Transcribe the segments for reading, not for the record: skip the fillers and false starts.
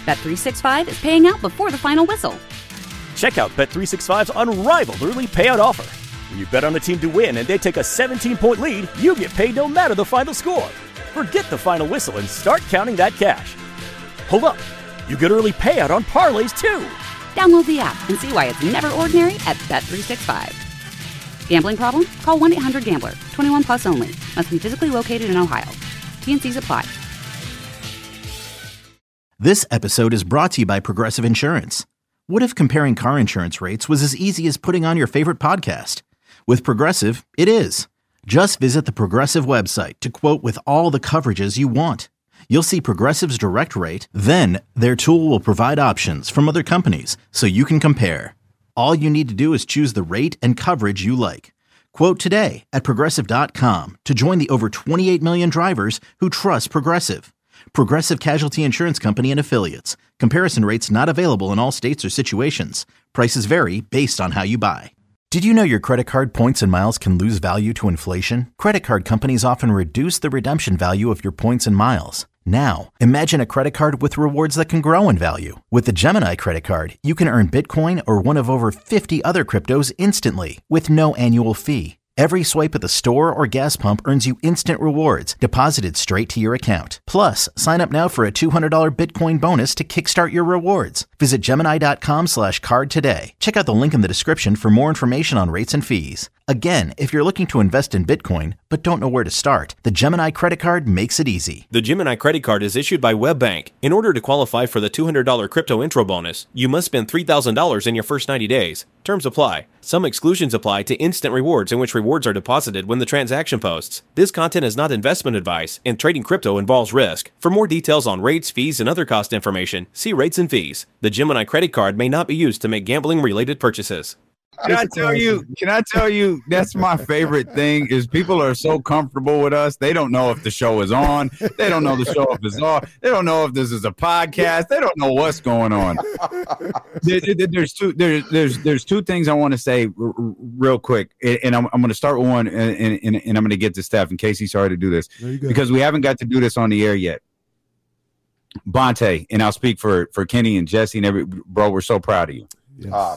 Bet365 is paying out before the final whistle. Check out Bet365's unrivaled early payout offer. When you bet on a team to win and they take a 17-point lead, you get paid no matter the final score. Forget the final whistle and start counting that cash. Hold up. You get early payout on parlays, too. Download the app and see why it's never ordinary at Bet365. Gambling problem? Call 1-800-GAMBLER. 21 plus only. Must be physically located in Ohio. T&Cs apply. This episode is brought to you by Progressive Insurance. What if comparing car insurance rates was as easy as putting on your favorite podcast? With Progressive, it is. Just visit the Progressive website to quote with all the coverages you want. You'll see Progressive's direct rate, then their tool will provide options from other companies so you can compare. All you need to do is choose the rate and coverage you like. Quote today at Progressive.com to join the over 28 million drivers who trust Progressive. Progressive Casualty Insurance Company and Affiliates. Comparison rates not available in all states or situations. Prices vary based on how you buy. Did you know your credit card points and miles can lose value to inflation? Credit card companies often reduce the redemption value of your points and miles. Now, imagine a credit card with rewards that can grow in value. With the Gemini credit card, you can earn Bitcoin or one of over 50 other cryptos instantly with no annual fee. Every swipe at the store or gas pump earns you instant rewards deposited straight to your account. Plus, sign up now for a $200 Bitcoin bonus to kickstart your rewards. Visit Gemini.com/card today. Check out the link in the description for more information on rates and fees. Again, if you're looking to invest in Bitcoin but don't know where to start, the Gemini credit card makes it easy. The Gemini credit card is issued by WebBank. In order to qualify for the $200 crypto intro bonus, you must spend $3,000 in your first 90 days. Terms apply. Some exclusions apply to instant rewards in which rewards are deposited when the transaction posts. This content is not investment advice, and trading crypto involves risk. For more details on rates, fees, and other cost information, see rates and fees. The Gemini credit card may not be used to make gambling-related purchases. Can I tell you, that's my favorite thing is people are so comfortable with us. They don't know if the show is on. They don't know the show if it's off. They don't know if this is a podcast. They don't know what's going on. There's two things I want to say real quick. And I'm going to start with one and I'm going to get to Steph in case he's sorry to do this because we haven't got to do this on the air yet. Bonte, and I'll speak for Kenny and Jesse and bro, we're so proud of you. Yes.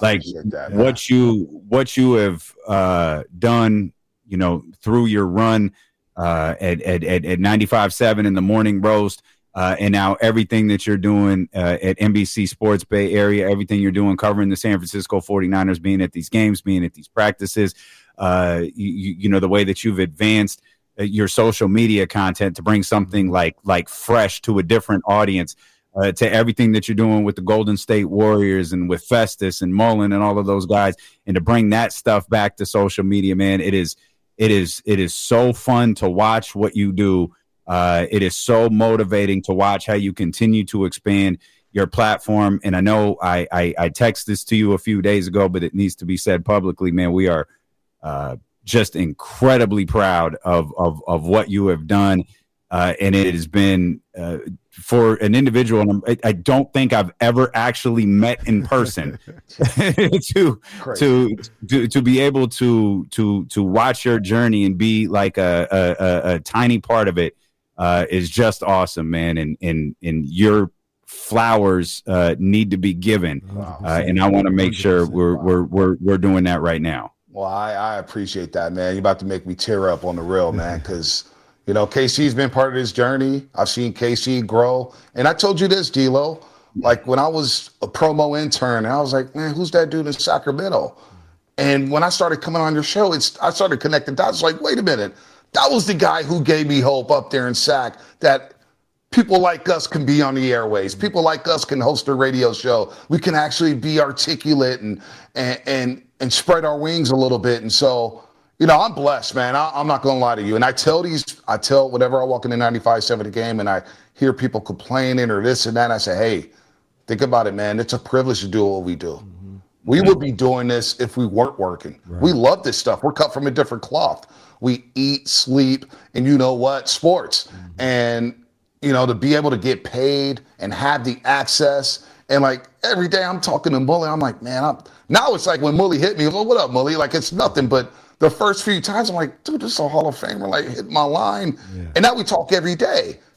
What you have done, through your run at 95.7 in the morning roast, and now everything that you're doing at NBC Sports Bay Area, everything you're doing covering the San Francisco 49ers, being at these games, being at these practices, the way that you've advanced your social media content to bring something like fresh to a different audience. To everything that you're doing with the Golden State Warriors and with Festus and Mullen and all of those guys, and to bring that stuff back to social media, man, it is so fun to watch what you do. It is so motivating to watch how you continue to expand your platform. And I know I texted this to you a few days ago, but it needs to be said publicly, man. We are just incredibly proud of what you have done. And it has been for an individual, and I don't think I've ever actually met in person to be able to watch your journey and be like a tiny part of it is just awesome, man. And your flowers need to be given, and I want to make sure we're doing that right now. Well, I appreciate that, man. You're about to make me tear up on the real, man, because KC's been part of this journey. I've seen KC grow. And I told you this, D-Lo, like when I was a promo intern, I was like, man, who's that dude in Sacramento? And when I started coming on your show, I started connecting dots. Like, wait a minute. That was the guy who gave me hope up there in Sac that people like us can be on the airways. People like us can host a radio show. We can actually be articulate and spread our wings a little bit. And so, I'm blessed, man. I'm not going to lie to you. And I tell whenever I walk in the 95.7 game and I hear people complaining or this and that, I say, hey, think about it, man. It's a privilege to do what we do. Mm-hmm. We would be doing this if we weren't working. Right. We love this stuff. We're cut from a different cloth. We eat, sleep, and sports. Mm-hmm. And, to be able to get paid and have the access. And like every day I'm talking to Mully, I'm like, man, now it's like when Mully hit me, I'm like, what up, Mully? Like it's nothing, but the first few times I'm like, dude, this is a Hall of Famer, like hitting my line. Yeah. And now we talk every day.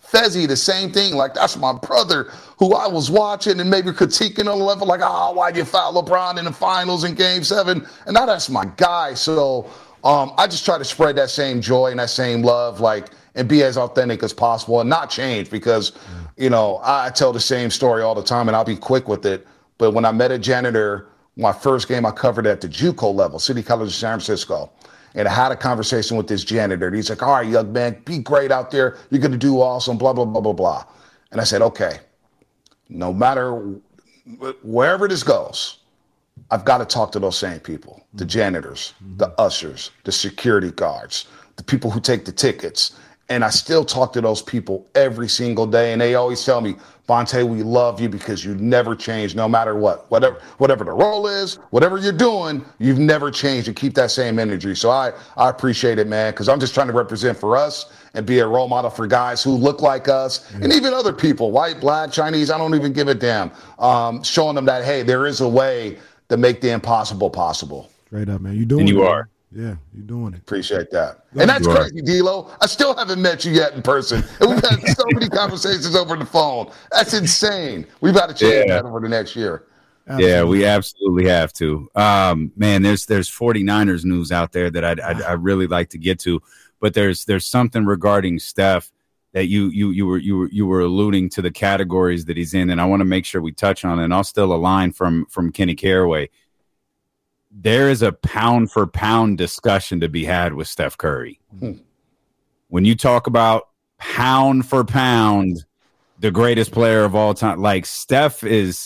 Fezzi, the same thing. Like, that's my brother who I was watching and maybe critiquing on the level, like, why'd you foul LeBron in the finals in Game 7? And now that's my guy. So I just try to spread that same joy and that same love, like, and be as authentic as possible and not change because, I tell the same story all the time and I'll be quick with it. But when I met a janitor, my first game I covered at the JUCO level, City College of San Francisco. And I had a conversation with this janitor. He's like, all right, young man, be great out there. You're going to do awesome, blah, blah, blah, blah, blah. And I said, okay, no matter wherever this goes, I've got to talk to those same people, the janitors, the ushers, the security guards, the people who take the tickets. And I still talk to those people every single day. And they always tell me, Vontae, we love you because you never change no matter what. Whatever the role is, whatever you're doing, you've never changed and keep that same energy. So I appreciate it, man, because I'm just trying to represent for us and be a role model for guys who look like us and even other people, white, black, Chinese, I don't even give a damn. Showing them that, hey, there is a way to make the impossible possible. Straight up, man. You doing it. And you are. are. Yeah, you're doing it. Appreciate that. And that's crazy, D-Lo. I still haven't met you yet in person. And we've had so many conversations over the phone. That's insane. We've got to change that over the next year. Absolutely. Yeah, we absolutely have to. Man, there's 49ers news out there that I really like to get to, but there's something regarding Steph that you were alluding to the categories that he's in, and I want to make sure we touch on it. And I'll steal a line from Kenny Caraway. There is a pound for pound discussion to be had with Steph Curry. When you talk about pound for pound, the greatest player of all time, like Steph is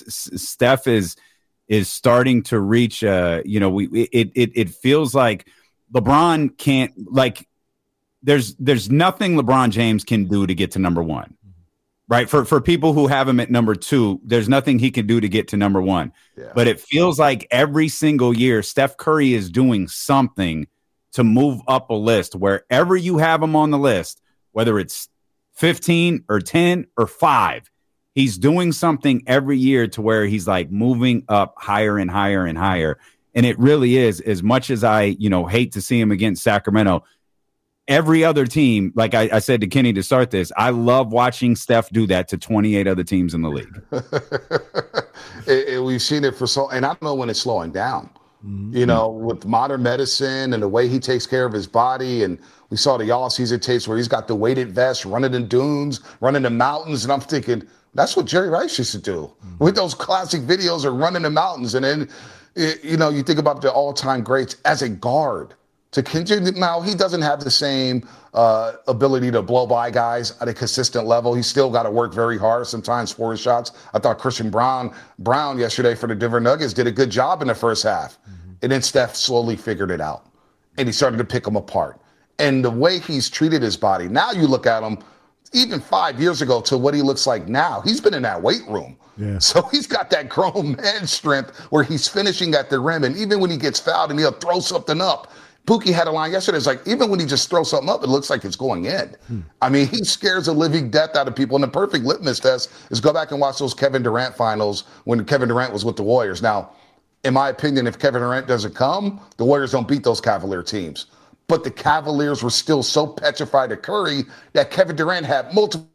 starting to reach. It feels like LeBron can't, like, there's nothing LeBron James can do to get to number one. Right. For people who have him at number 2, there's nothing he can do to get to number 1. Yeah. But it feels like every single year, Steph Curry is doing something to move up a list. Wherever you have him on the list, whether it's 15 or 10 or 5, he's doing something every year to where he's like moving up higher and higher and higher. And it really is, as much as I, hate to see him against Sacramento. Every other team, like I said to Kenny to start this, I love watching Steph do that to 28 other teams in the league. We've seen it for and I don't know when it's slowing down. Mm-hmm. With modern medicine and the way he takes care of his body. And we saw the all-season tapes where he's got the weighted vest, running in dunes, running in mountains. And I'm thinking, that's what Jerry Rice used to do with those classic videos of running in mountains. And then, you think about the all-time greats as a guard. To continue, now he doesn't have the same ability to blow by guys at a consistent level. He's still got to work very hard sometimes for his shots. I thought Christian Brown yesterday for the Denver Nuggets did a good job in the first half. And then Steph slowly figured it out. And he started to pick them apart. And the way he's treated his body, now you look at him, even 5 years ago to what he looks like now, he's been in that weight room. Yeah. So he's got that grown man strength where he's finishing at the rim. And even when he gets fouled and he'll throw something up, Pookie had a line yesterday. It's like, even when he just throws something up, it looks like it's going in. I mean, he scares the living death out of people. And the perfect litmus test is go back and watch those Kevin Durant finals when Kevin Durant was with the Warriors. Now, in my opinion, if Kevin Durant doesn't come, the Warriors don't beat those Cavalier teams. But the Cavaliers were still so petrified of Curry that Kevin Durant had multiple.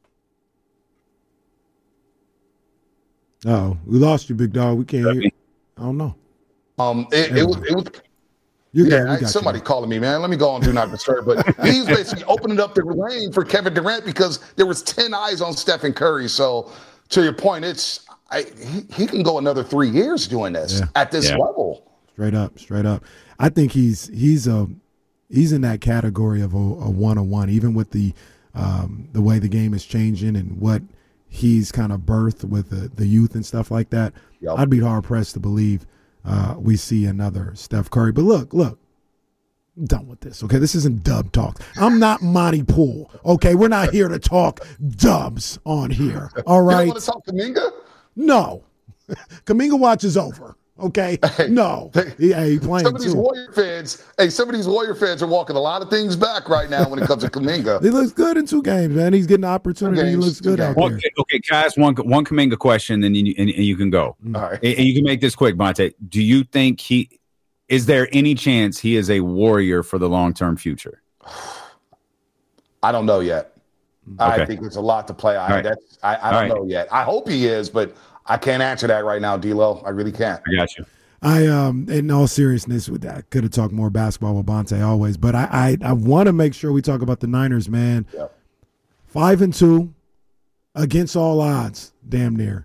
Oh, we lost you, big dog. We can't hear you. I don't know. It was. Somebody calling me, man. Let me go on Do Not Disturb. But he's basically opening up the lane for Kevin Durant because there was 10 eyes on Stephen Curry. So to your point, he can go another 3 years doing this at this level. Straight up. I think he's in that category of a one-on-one, even with the way the game is changing and what he's kind of birthed with the youth and stuff like that. Yep. I'd be hard pressed to believe we see another Steph Curry. But look, I'm done with this, okay? This isn't dub talk. I'm not Monty Poole, okay? We're not here to talk dubs on here, all right? You don't want to talk Kuminga? No. Kuminga watch is over, okay? No. He playing some of these Warrior fans are walking a lot of things back right now when it comes to Kuminga. He looks good in 2 games, man. He's getting opportunity. He looks good out there. Okay, guys, one Kuminga question, and you can go. All right. And you can make this quick, Vontae. Do you think is there any chance he is a Warrior for the long-term future? I don't know yet. I think it's a lot to play. I don't know yet. I hope he is, but I can't answer that right now, D-Lo. I really can't. I got you. In all seriousness, I could have talked more basketball with Bonte always, but I want to make sure we talk about the Niners, man. Yep. 5-2 against all odds, damn near.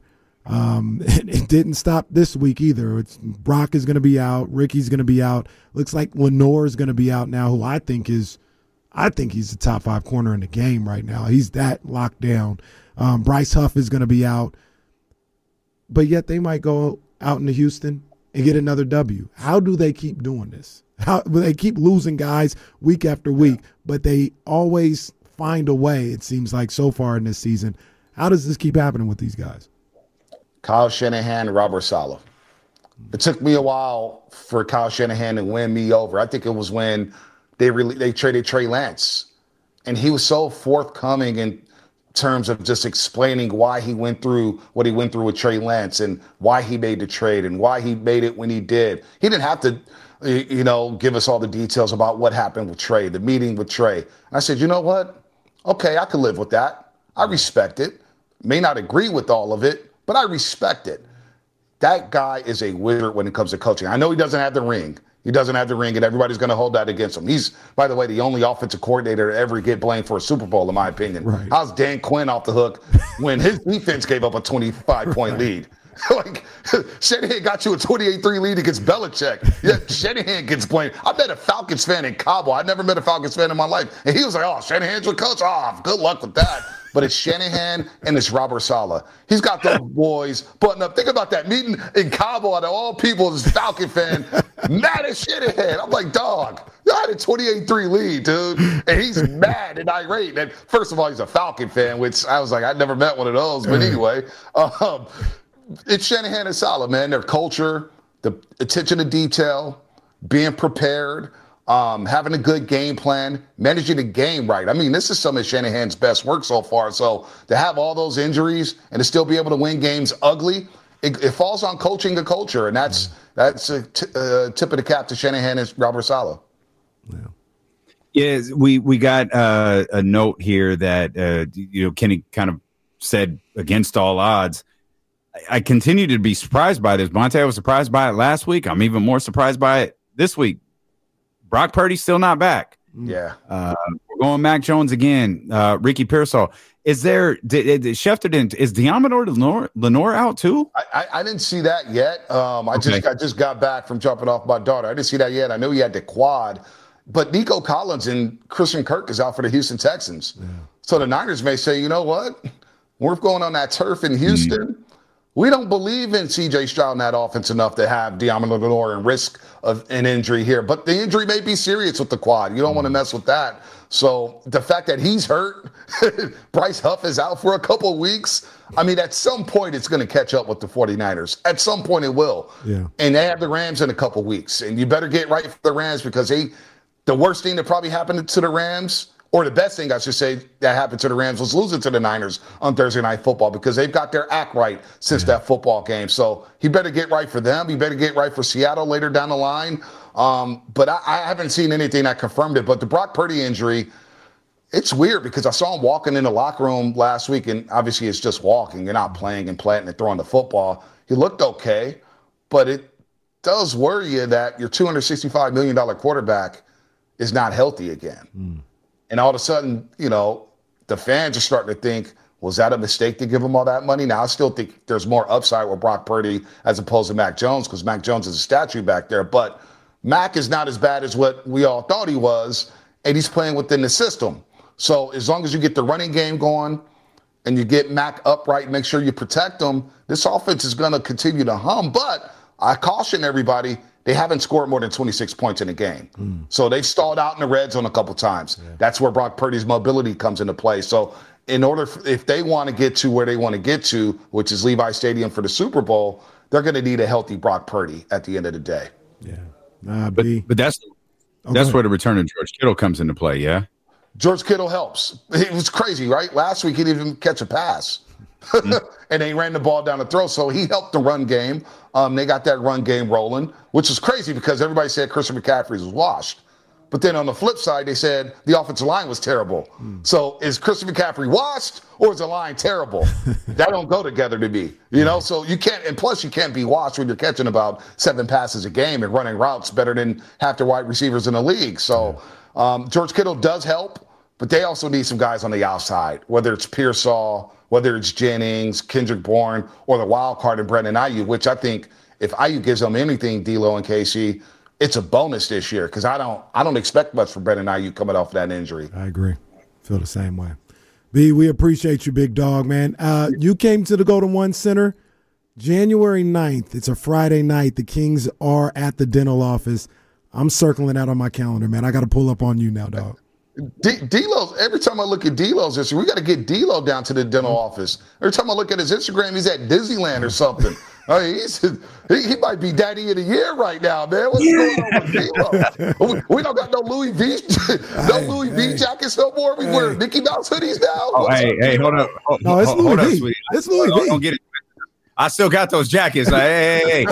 It didn't stop this week either. Brock is going to be out. Ricky's going to be out. Looks like Lenore is going to be out now, who I think he's the top 5 corner in the game right now. He's that locked down. Bryce Huff is going to be out, but yet they might go out into Houston and get another W. How do they keep doing this? How they keep losing guys week after week, but they always find a way, it seems like, so far in this season. How does this keep happening with these guys? Kyle Shanahan, Robert Saleh. It took me a while for Kyle Shanahan to win me over. I think it was when they traded Trey Lance, and he was so forthcoming in terms of just explaining why he went through what he went through with Trey Lance and why he made the trade and why he made it when he did. He didn't have to, give us all the details about what happened with Trey, the meeting with Trey. And I said, you know what? Okay, I can live with that. I respect it. May not agree with all of it, but I respect it. That guy is a wizard when it comes to coaching. I know he doesn't have the ring. He doesn't have the ring, and everybody's going to hold that against him. He's, by the way, the only offensive coordinator to ever get blamed for a Super Bowl, in my opinion. Right. How's Dan Quinn off the hook when his defense gave up a 25-point lead? Like, Shanahan got you a 28-3 lead against Belichick. Yeah, Shanahan gets blamed. I met a Falcons fan in Cabo. I never met a Falcons fan in my life. And he was like, oh, Shanahan's your coach? Oh, good luck with that. But it's Shanahan and it's Robert Saleh. He's got those boys buttoned up. Think about that meeting in Cabo out of all people, this Falcon fan, mad as Shanahan. I'm like, dog, you had a 28-3 lead, dude. And he's mad and irate. And first of all, he's a Falcon fan, which I was like, I never met one of those. But anyway, it's Shanahan and Saleh, man. Their culture, the attention to detail, being prepared, having a good game plan, managing the game right. I mean, this is some of Shanahan's best work so far. So to have all those injuries and to still be able to win games ugly, it falls on coaching the culture. And that's a tip of the cap to Shanahan and Robert Saleh. Yeah. Yes, we got a note here that Kenny kind of said against all odds. I continue to be surprised by this. Bonte, I was surprised by it last week. I'm even more surprised by it this week. Brock Purdy's still not back. Yeah. We're going Mac Jones again. Ricky Pearsall. Is Deommodore Lenore out too? I didn't see that yet. I just got back from dropping off my daughter. I didn't see that yet. I know he had the quad. But Nico Collins and Christian Kirk is out for the Houston Texans. Yeah. So the Niners may say, you know what? We're going on that turf in Houston. We don't believe in C.J. Stroud in that offense enough to have Deommodore Lenore and risk of an injury here. But the injury may be serious with the quad. You don't want to mess with that. So the fact that he's hurt, Bryce Huff is out for a couple of weeks. I mean, at some point, it's going to catch up with the 49ers. At some point, it will. Yeah. And they have the Rams in a couple of weeks. And you better get right for the Rams because the worst thing that probably happened to the Rams, or the best thing, I should say, that happened to the Rams was losing to the Niners on Thursday Night Football because they've got their act right since that football game. So he better get right for them. He better get right for Seattle later down the line. But I haven't seen anything that confirmed it. But the Brock Purdy injury, it's weird because I saw him walking in the locker room last week, and obviously it's just walking. You're not playing and planting and throwing the football. He looked okay, but it does worry you that your $265 million quarterback is not healthy again. And all of a sudden, the fans are starting to think, was that a mistake to give him all that money? Now, I still think there's more upside with Brock Purdy as opposed to Mac Jones because Mac Jones is a statue back there. But Mac is not as bad as what we all thought he was, and he's playing within the system. So as long as you get the running game going and you get Mac upright, make sure you protect him, this offense is going to continue to hum. But I caution everybody, they haven't scored more than 26 points in a game. So they've stalled out in the red zone a couple times. Yeah. That's where Brock Purdy's mobility comes into play. So if they want to get to where they want to get to, which is Levi Stadium for the Super Bowl, they're going to need a healthy Brock Purdy at the end of the day. Yeah. But that's where the return of George Kittle comes into play, yeah? George Kittle helps. It was crazy, right? Last week, he didn't even catch a pass. And they ran the ball down the throat. So he helped the run game. They got that run game rolling, which is crazy because everybody said Christian McCaffrey was washed. But then on the flip side, they said the offensive line was terrible. So is Christian McCaffrey washed or is the line terrible? That don't go together to me. So you can't, and plus you can't be washed when you're catching about 7 passes a game and running routes better than half the wide receivers in the league. So George Kittle does help, but they also need some guys on the outside, whether it's Pearsall, whether it's Jennings, Kendrick Bourne, or the wild card in Brandon Ayuk, which I think if Ayuk gives them anything, D'Lo and KC, it's a bonus this year because I don't expect much from Brandon Ayuk coming off of that injury. I agree. Feel the same way. B, we appreciate you, big dog, man. You came to the Golden One Center January 9th. It's a Friday night. The Kings are at the dental office. I'm circling that on my calendar, man. I got to pull up on you now, dog. D'Lo's, every time I look at D'Lo's this year, we got to get D'Lo down to the dental office. Every time I look at his Instagram, he's at Disneyland or something. He might be daddy of the year right now, man. What's going on with D'Lo? We don't got no Louis V jackets no more. We wear Mickey Mouse hoodies now. Oh, hey, hold up. No, it's Louis V. It's Louis V. Don't get it. I still got those jackets. Like, hey.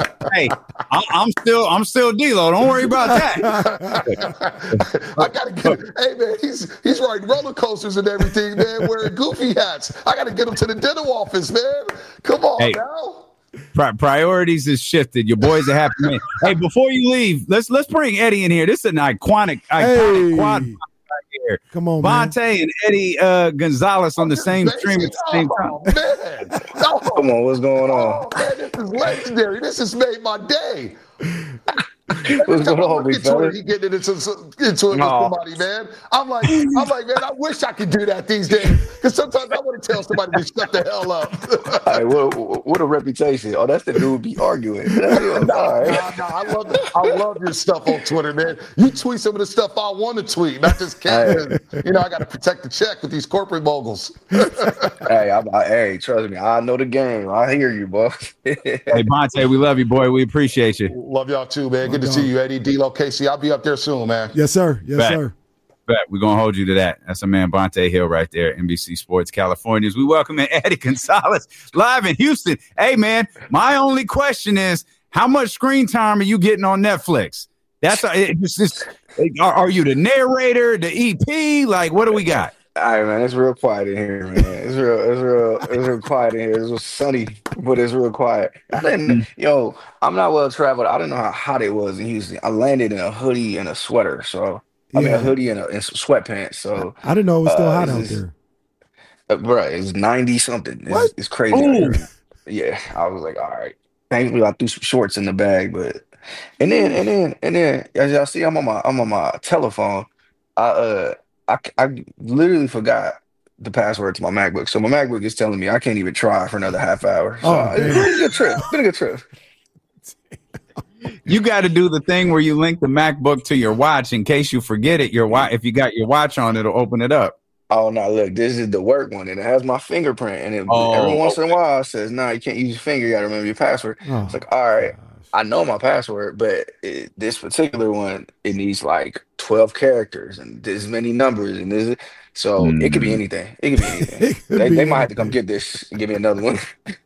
I'm still D'Lo. Don't worry about that. I gotta get. Hey man, he's riding roller coasters and everything, man. Wearing goofy hats. I gotta get him to the dental office, man. Come on now. Priorities is shifted. Your boys are happy, man. Hey, before you leave, let's bring Eddie in here. This is an iconic quad right here. Come on, Vontae and Eddie Gonzalez on the same stream at the same time. Come on, what's going on? Oh, man, this is legendary. This has made my day. What's going on, big fella? He getting into it with somebody, man. I'm like, man, I wish I could do that these days. Because sometimes I want to tell somebody to shut the hell up. Hey, what a reputation. Oh, that's the dude be arguing. I love your stuff on Twitter, man. You tweet some of the stuff I want to tweet, not just Kevin. I got to protect the check with these corporate moguls. Hey, trust me, I know the game. I hear you, boy. Hey, Vontae, we love you, boy. We appreciate you. Love y'all too, man. Good to see you, Eddie, D'Lo, Casey. I'll be up there soon, man. Yes, sir. Yes, sir. We're going to hold you to that. That's a man, Vontae Hill, right there, NBC Sports California. As we welcome in Eddie Gonzalez live in Houston. Hey, man, my only question is, how much screen time are you getting on Netflix? Are you the narrator, the EP? Like, what do we got? All right, man, it's real quiet in here, man. It's real quiet in here. It was sunny, but it's real quiet. I'm not well traveled. I didn't know how hot it was in Houston. I landed in a hoodie and a sweater, so I mean a hoodie and some sweatpants. So I didn't know it was still hot out there. Bro, it's 90 something. It's crazy. Yeah, I was like, all right. Thankfully, I threw some shorts in the bag, but and then as y'all see, I'm on my telephone. I literally forgot the password to my MacBook. So my MacBook is telling me I can't even try for another half hour. So it's been a good trip. Been a good trip. You got to do the thing where you link the MacBook to your watch in case you forget it. If you got your watch on, it'll open it up. Oh, no, look, this is the work one, and it has my fingerprint. And every once in a while it says, no, you can't use your finger. You got to remember your password. It's like, all right. I know my password, but this particular one, it needs like 12 characters and this many numbers, and it could be anything. It could be anything. They might have to come get this and give me another one.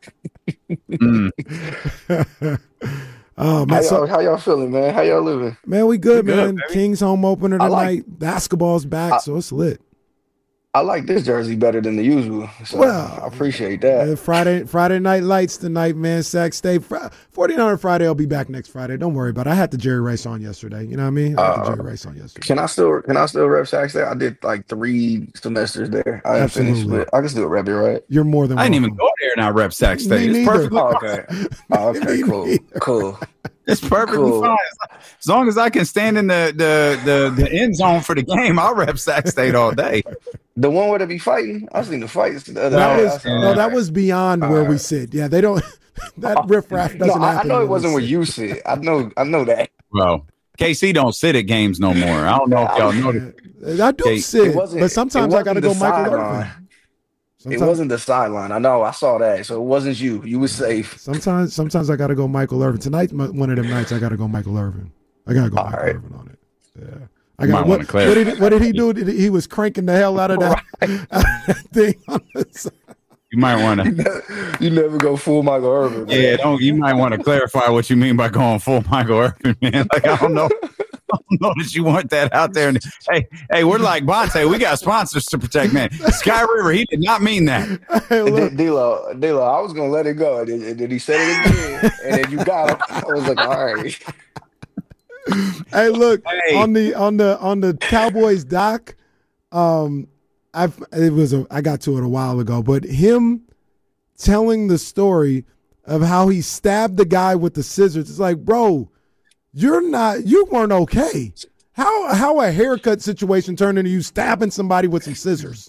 Oh, man, how y'all feeling, man? How y'all living? Man, we good, man. Kings home opener tonight. Basketball's back, so it's lit. I like this jersey better than the usual. So I appreciate that. Friday night lights tonight, man. Sac State. 49er Friday. I'll be back next Friday. Don't worry about it. I had the Jerry Rice on yesterday. You know what I mean? I had the Jerry Rice on yesterday. Can I still rep Sac State? I did like 3 semesters there. I haven't finished, but I can still rep it, right? You're more than welcome. I didn't even go there and I rep Sac State. It's perfectly okay. Cool. It's perfectly fine. As long as I can stand in the end zone for the game, I'll rep Sac State all day. The one where they be fighting? I seen the fights the other day. That was beyond where we sit. Yeah, they don't. That riffraff doesn't happen. I know it wasn't where you sit. I know that. Well, KC don't sit at games no more. I don't know if y'all know. I do sit, but sometimes I got to go Michael Irvin. It wasn't the sideline. I know. I saw that. So it wasn't you. You were safe. Sometimes I got to go Michael Irvin. Tonight, one of them nights, I got to go Michael Irvin. I got to go Michael Irvin on it. Yeah. What did he do? He was cranking the hell out of that thing on the side. You might want to. You never go full Michael Irvin. Yeah, you might want to clarify what you mean by going full Michael Irvin, man. Like, I don't know. don't know that you want that out there. And hey, we're like Bonte. We got sponsors to protect, man. Sky River, he did not mean that. D-Lo, I was gonna let it go, and then he said it again, and then you got him. I was like, all right. Hey, look, on the Cowboys doc, I got to it a while ago, but him telling the story of how he stabbed the guy with the scissors. It's like, bro, you weren't okay. How a haircut situation turned into you stabbing somebody with some scissors?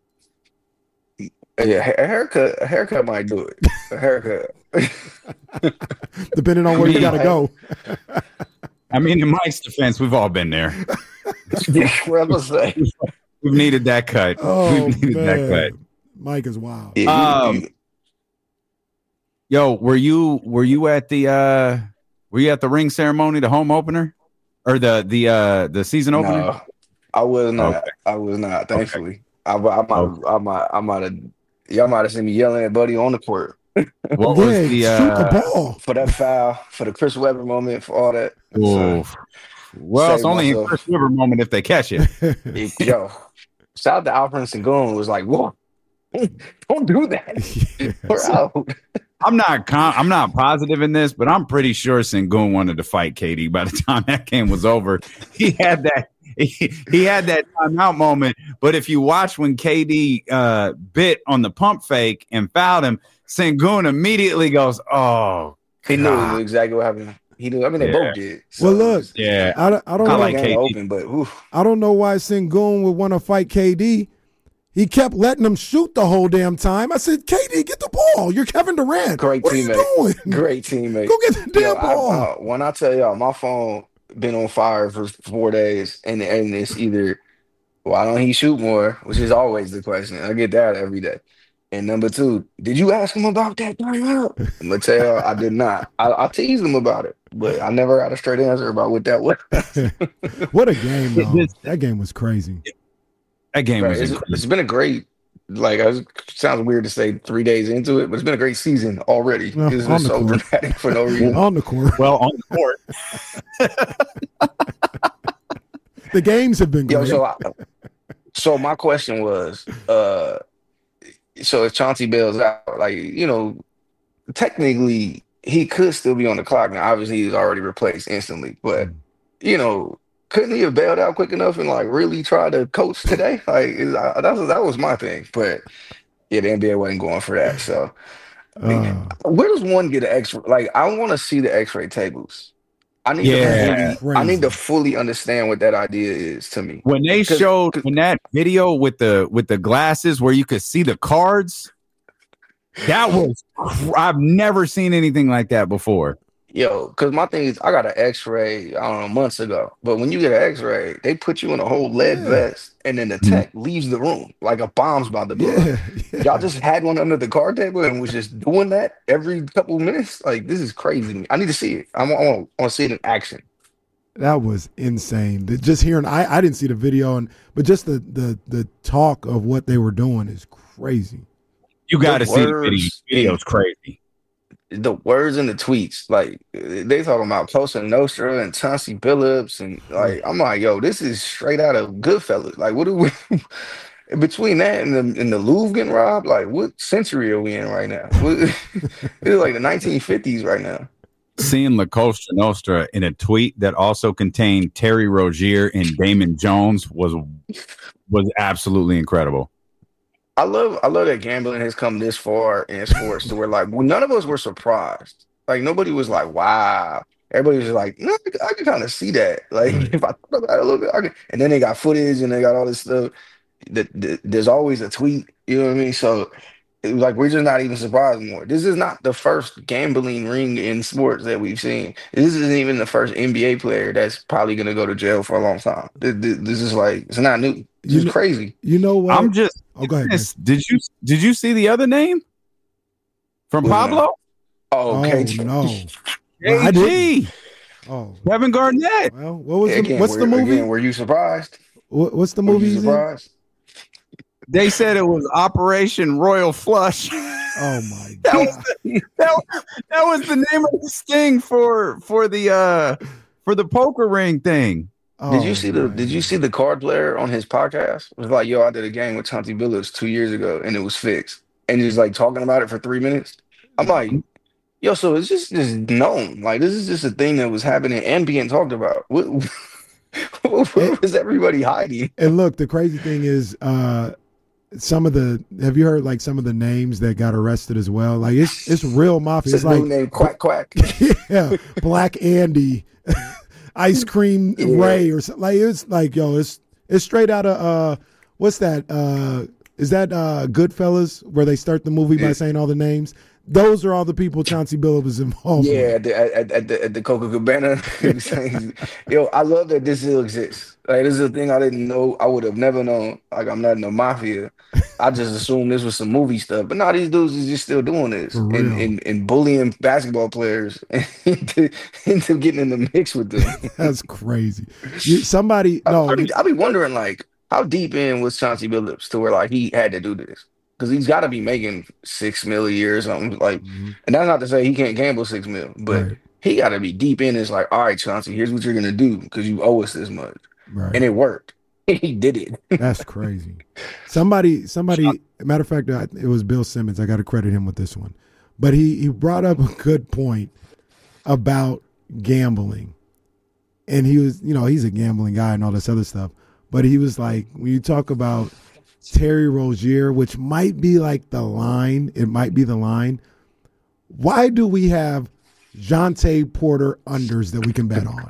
Yeah, a haircut might do it. A haircut. Depending on where you got to go. I mean, in Mike's defense, we've all been there. What I'm saying. We've needed that cut. We've needed that cut. Mike is wild. Yo, were you at the ring ceremony, the home opener, or the season opener? No, I was not. Okay. I was not. Thankfully, Okay. I might have. Y'all might have seen me yelling at Buddy on the court. What was the shoot the ball for that foul, for the Chris Webber moment, for all that? Well, it's only a Chris Webber moment if they catch it. Yo, shout out to Alfred Sengun was like, "Whoa, don't do that." We're out. I'm not positive in this, but I'm pretty sure Sengun wanted to fight KD by the time that game was over. He had that timeout moment. But if you watch when KD bit on the pump fake and fouled him, Sengun immediately goes, "Oh." He knew exactly what happened. He knew. I mean, they both did. So well, look, I don't like KD. Open, but I don't know why Sengun would want to fight KD. He kept letting him shoot the whole damn time. I said, KD, get the ball. You're Kevin Durant. Great what teammate. Are you doing? Great teammate. Go get the damn ball. When I tell y'all, my phone been on fire for 4 days, and it's either why don't he shoot more, which is always the question. I get that every day. And number 2, did you ask him about that timeout? I'm gonna tell y'all, I did not. I teased him about it, but I never got a straight answer about what that was. What a game, though. That game was crazy. That game was it's been a great, like, it sounds weird to say 3 days into it, but it's been a great season already. Well, It's been so dramatic for no reason. On the court. Well, on the court. The games have been great. So my question was, so if Chauncey Bell's out, like, technically he could still be on the clock. Now, obviously he's already replaced instantly, but, couldn't he have bailed out quick enough and like really try to coach today? Like that was my thing, but yeah, the NBA wasn't going for that. So where does one get an X-ray? Like, I want to see the X-ray tables. I need to fully understand what that idea is to me. When they showed that video with the glasses where you could see the cards, that was I've never seen anything like that before. Yo, because my thing is, I got an X-ray, I don't know, months ago. But when you get an X-ray, they put you in a whole lead vest, and then the tech leaves the room like a bomb's about to blow. Y'all just had one under the card table and was just doing that every couple of minutes. Like, this is crazy. I need to see it. I want to see it in action. That was insane. Just hearing, I didn't see the video, but just the talk of what they were doing is crazy. You got to see the video. The video's crazy. The words in the tweets, like, they talking about Cosa Nostra and Chauncey Billups, and like, I'm like, yo, this is straight out of Goodfellas. Like, what do we between that and the Louvre getting robbed? Like, what century are we in right now? It's like the 1950s right now. Seeing La Cosa Nostra in a tweet that also contained Terry Rozier and Damon Jones was absolutely incredible. I love that gambling has come this far in sports to where, like, none of us were surprised. Like, nobody was like, wow. Everybody was like, no, I can kind of see that. Like, if I thought about it a little bit, and then they got footage and they got all this stuff. There's always a tweet, you know what I mean? So it was like, we're just not even surprised anymore. This is not the first gambling ring in sports that we've seen. This isn't even the first NBA player that's probably going to go to jail for a long time. This is like, it's not new. This is crazy. You know what? I'm just. Oh, go ahead. Did you see the other name from Pablo? Oh, KG. No. Well, I did. Oh, Kevin Garnett. Well, what's the movie? Were you surprised? What's the movie? Were you surprised? They said it was Operation Royal Flush. Oh my god! That was the name of the sting for for the poker ring thing. Did you see the card player on his podcast? It was like, yo, I did a game with Chauncey Billups 2 years ago and it was fixed. And he's like talking about it for 3 minutes. I'm like, yo, so it's just known. Like, this is just a thing that was happening and being talked about. What was everybody hiding? And look, the crazy thing is, have you heard like some of the names that got arrested as well? Like it's real mafia. It's like named Quack Quack. Yeah, Black Andy, Ice Cream Ray, or something. Like it's like, yo, it's straight out of what's that? Is that Goodfellas, where they start the movie by saying all the names? Those are all the people Chauncey Billups was involved with. At the Coca Cabana. Yo, I love that this still exists. Like, this is a thing I didn't know. I would have never known. Like, I'm not in the mafia. I just assumed this was some movie stuff. But no, these dudes is just still doing this and bullying basketball players into getting in the mix with them. That's crazy. I be wondering, like, how deep in was Chauncey Billups to where, like, he had to do this? Because he's got to be making $6 million a year or something. Like, and that's not to say he can't gamble $6 million, but he got to be deep in. It's like, all right, Chauncey, here's what you're gonna do because you owe us this much, and it worked. He did it. That's crazy. Somebody. Matter of fact, it was Bill Simmons. I got to credit him with this one, but he brought up a good point about gambling, and he was, he's a gambling guy and all this other stuff. But he was like, when you talk about Terry Rozier, which might be like the line, it might be the line. Why do we have Jontay Porter unders that we can bet on?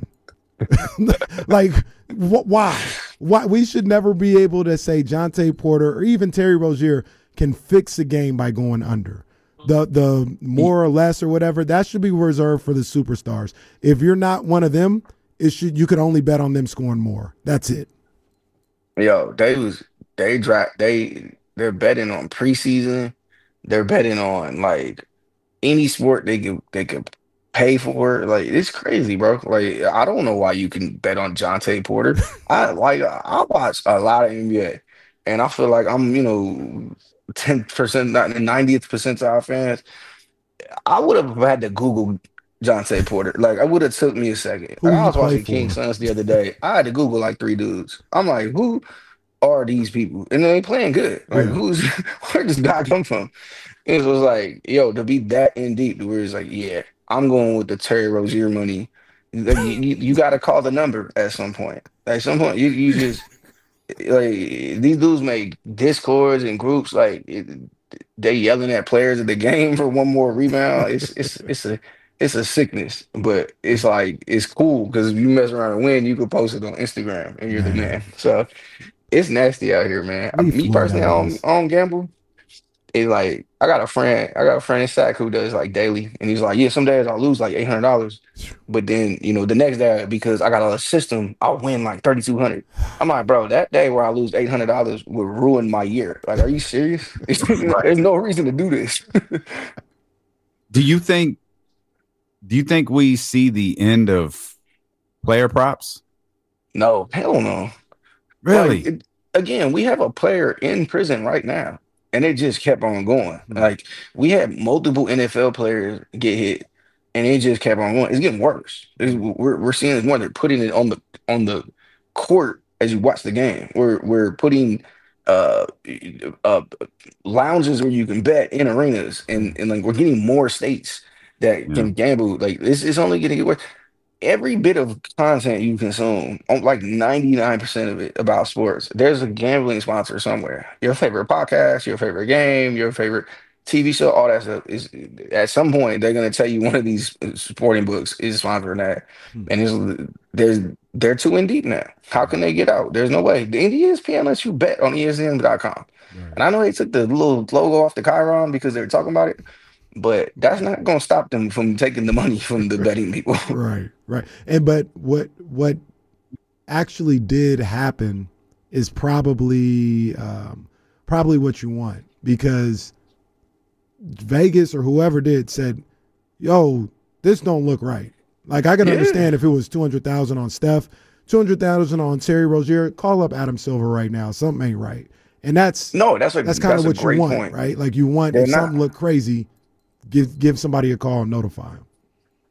Like, why? We should never be able to say Jontay Porter or even Terry Rozier can fix a game by going under. The more or less or whatever, that should be reserved for the superstars. If you're not one of them, you could only bet on them scoring more. That's it. Yo, they're betting on preseason. They're betting on like any sport they could pay for. Like, it's crazy, bro. Like, I don't know why you can bet on Jontay Porter. I watch a lot of NBA, and I feel like I'm 10%, not the 90th percentile fans. I would have had to Google Jontay Porter. Like, it would have took me a second. Like, I was watching King Suns the other day. I had to Google like 3 dudes. I'm like, who are these people? And they playing good. Like, where does this guy come from? It was like, yo, to be that in deep, where it's like, yeah, I'm going with the Terry Rozier money. You got to call the number at some point. At some point, you just like, these dudes make discords and groups. Like, they yelling at players of the game for one more rebound. It's a sickness, but it's like, it's cool because if you mess around and win, you can post it on Instagram and you're the man. So it's nasty out here, man. Me personally, I don't gamble. It's like, I got a friend in Sac who does like daily, and he's like, yeah, some days I'll lose like $800, but then the next day, because I got a system, I'll win like $3,200. I'm like, bro, that day where I lose $800 would ruin my year. Like, are you serious? There's no reason to do this. Do you think we see the end of player props? No, hell no. Really? Like, again, we have a player in prison right now, and it just kept on going. Like, we had multiple NFL players get hit, and it just kept on going. It's getting worse. We're seeing it more. They're putting it on the court as you watch the game. We're putting lounges where you can bet in arenas, and like, we're getting more states that can gamble. Like, this is only going to get worse. Every bit of content you consume, like 99% of it about sports, there's a gambling sponsor somewhere. Your favorite podcast, your favorite game, your favorite TV show, all that stuff is, at some point, they're going to tell you one of these sporting books is sponsoring that. And they're too in deep now. How can they get out? There's no way. The ESPN lets you bet on ESPN.com. And I know they took the little logo off the Chiron because they were talking about it, but that's not going to stop them from taking the money from the betting people. Right. But what actually did happen is probably what you want, because Vegas or whoever said, yo, this don't look right. Like, I can understand if it was 200,000 on Steph, 200,000 on Terry Rozier. Call up Adam Silver right now. Something ain't right. And that's kind of what you want, right? Like, you want, if something look crazy, give somebody a call and notify them.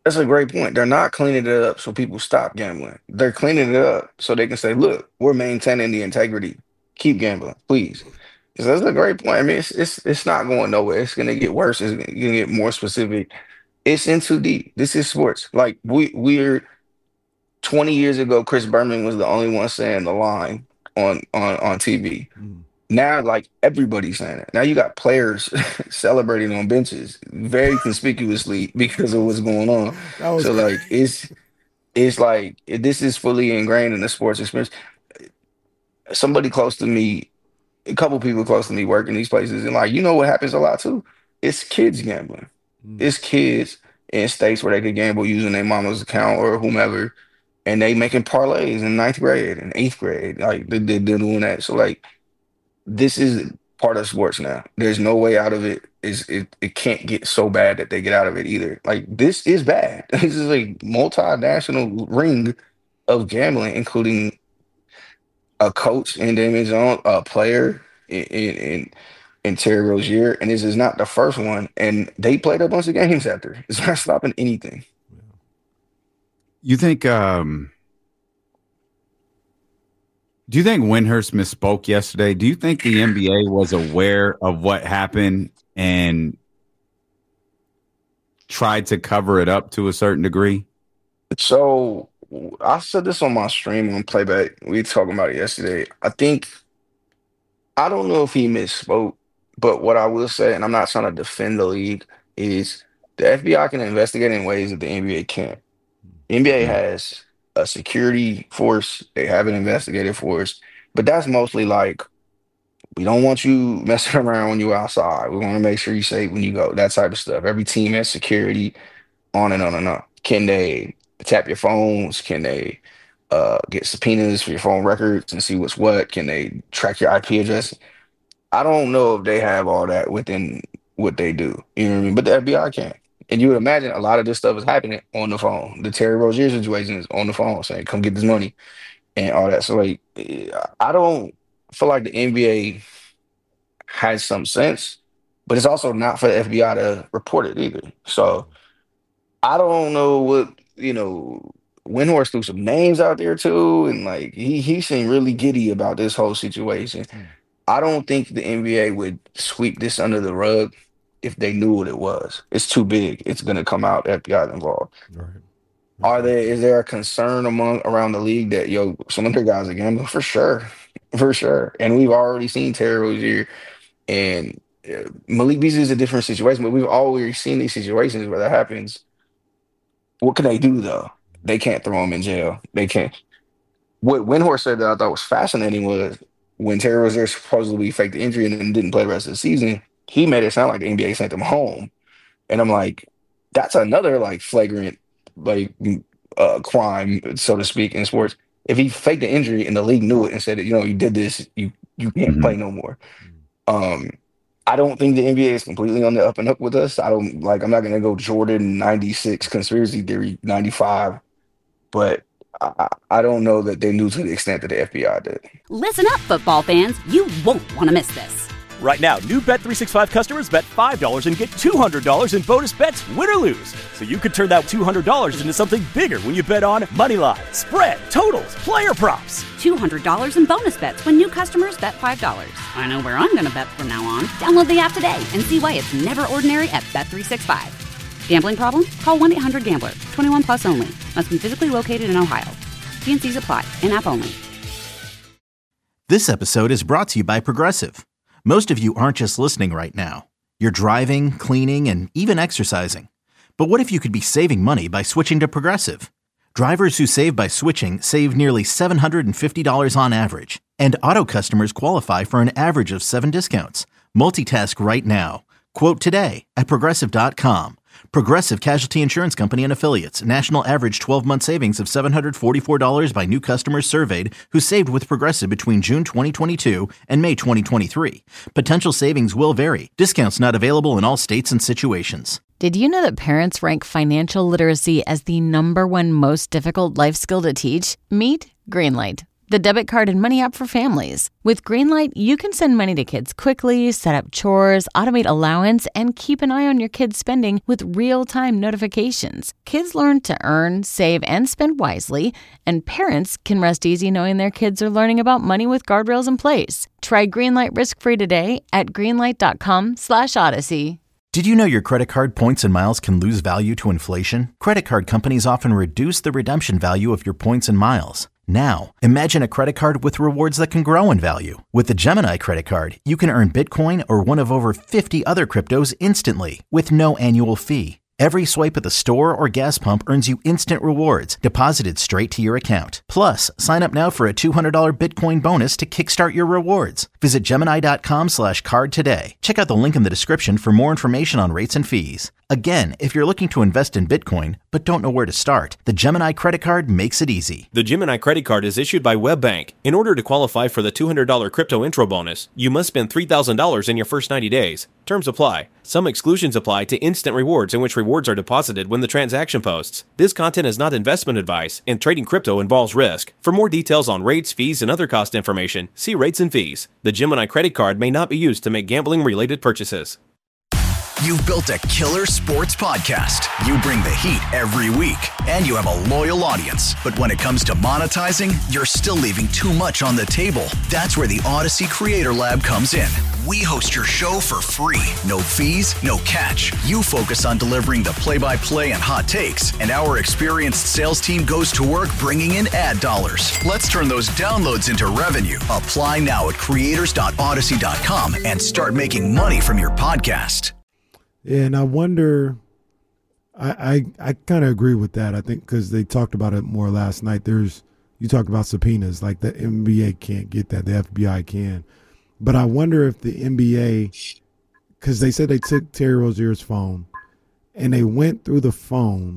That's a great point. They're not cleaning it up so people stop gambling. They're cleaning it up so they can say, look, we're maintaining the integrity. Keep gambling, please. So that's a great point. I mean, it's not going nowhere. It's gonna get worse. It's gonna get more specific. It's in too deep. This is sports. Like we're 20 years ago, Chris Berman was the only one saying the line on TV. Now, like, everybody's saying it. Now you got players celebrating on benches very conspicuously because of what's going on. So, like, it's like this is fully ingrained in the sports experience. Somebody close to me, a couple people close to me work in these places, and like, you know what happens a lot too? It's kids gambling. It's kids in states where they could gamble using their mama's account or whomever, and they making parlays in 9th grade and 8th grade. Like they're doing that. So like, this is part of sports now. There's no way out of it. It can't get so bad that they get out of it either. Like, this is bad. This is a multinational ring of gambling, including a coach in Damon Jones, a player in Terry Rozier, and this is not the first one. And they played a bunch of games after. It's not stopping anything. You think? Do you think Windhorst misspoke yesterday? Do you think the NBA was aware of what happened and tried to cover it up to a certain degree? So I said this on my stream on Playback. We were talking about it yesterday. I don't know if he misspoke, but what I will say, and I'm not trying to defend the league, is the FBI can investigate in ways that the NBA can't. The NBA has a security force, they have an investigative force, but that's mostly like, we don't want you messing around when you're outside. We want to make sure you're safe when you go, that type of stuff. Every team has security, on and on and on. Can they tap your phones? Can they get subpoenas for your phone records and see what's what? Can they track your IP address? I don't know if they have all that within what they do. You know what I mean? But the FBI can. And you would imagine a lot of this stuff is happening on the phone. The Terry Rozier situation is on the phone saying, come get this money and all that. So, like, I don't feel like the NBA has some sense, but it's also not for the FBI to report it either. So, I don't know what, Windhorst threw some names out there too. And, like, he seemed really giddy about this whole situation. I don't think the NBA would sweep this under the rug if they knew what it was. It's too big. It's going to come out, FBI's involved. Right. Is there a concern around the league that, some of their guys are gambling? For sure. For sure. And we've already seen Terry Rozier and Malik Beasley is a different situation, but we've already seen these situations where that happens. What can they do, though? They can't throw him in jail. They can't. What Windhorst said that I thought was fascinating was when Terry Rozier supposedly faked the injury and then didn't play the rest of the season, he made it sound like the NBA sent him home. And I'm like, that's another, like, flagrant, like, crime, so to speak, in sports. If he faked the injury and the league knew it and said, you did this, you can't play no more. I don't think the NBA is completely on the up and up with us. I'm not going to go Jordan 96 conspiracy theory 95, but I don't know that they knew to the extent that the FBI did. Listen up, football fans. You won't want to miss this. Right now, new Bet365 customers bet $5 and get $200 in bonus bets, win or lose. So you could turn that $200 into something bigger when you bet on moneyline, spread, totals, player props. $200 in bonus bets when new customers bet $5. I know where I'm going to bet from now on. Download the app today and see why it's never ordinary at Bet365. Gambling problem? Call 1-800-GAMBLER. 21 plus only. Must be physically located in Ohio. T&Cs apply. In-app only. This episode is brought to you by Progressive. Most of you aren't just listening right now. You're driving, cleaning, and even exercising. But what if you could be saving money by switching to Progressive? Drivers who save by switching save nearly $750 on average. And auto customers qualify for an average of 7 discounts. Multitask right now. Quote today at Progressive.com. Progressive Casualty Insurance Company and Affiliates. National average 12-month savings of $744 by new customers surveyed who saved with Progressive between June 2022 and May 2023. Potential savings will vary. Discounts not available in all states and situations. Did you know that parents rank financial literacy as the #1 most difficult life skill to teach? Meet Greenlight. the debit card and money app for families. With Greenlight, you can send money to kids quickly, set up chores, automate allowance, and keep an eye on your kids' spending with real-time notifications. Kids learn to earn, save, and spend wisely, and parents can rest easy knowing their kids are learning about money with guardrails in place. Try Greenlight risk-free today at greenlight.com/Odyssey. Did you know your credit card points and miles can lose value to inflation? Credit card companies often reduce the redemption value of your points and miles. Now, imagine a credit card with rewards that can grow in value. With the Gemini credit card, you can earn Bitcoin or one of over 50 other cryptos instantly with no annual fee. Every swipe at the store or gas pump earns you instant rewards deposited straight to your account. Plus, sign up now for a $200 Bitcoin bonus to kickstart your rewards. Visit Gemini.com/card today. Check out the link in the description for more information on rates and fees. Again, if you're looking to invest in Bitcoin but don't know where to start, the Gemini credit card makes it easy. The Gemini credit card is issued by WebBank. In order to qualify for the $200 crypto intro bonus, you must spend $3,000 in your first 90 days. Terms apply. Some exclusions apply to instant rewards, in which rewards are deposited when the transaction posts. This content is not investment advice, and trading crypto involves risk. For more details on rates, fees, and other cost information, see rates and fees. The Gemini credit card may not be used to make gambling-related purchases. You've built a killer sports podcast. You bring the heat every week, and you have a loyal audience. But when it comes to monetizing, you're still leaving too much on the table. That's where the Odyssey Creator Lab comes in. We host your show for free. No fees, no catch. You focus on delivering the play-by-play and hot takes, and our experienced sales team goes to work bringing in ad dollars. Let's turn those downloads into revenue. Apply now at creators.odyssey.com and start making money from your podcast. Yeah, and I wonder, I kind of agree with that. I think because they talked about it more last night. You talked about subpoenas, like the NBA can't get that, the FBI can. But I wonder if the NBA, because they said they took Terry Rozier's phone and they went through the phone,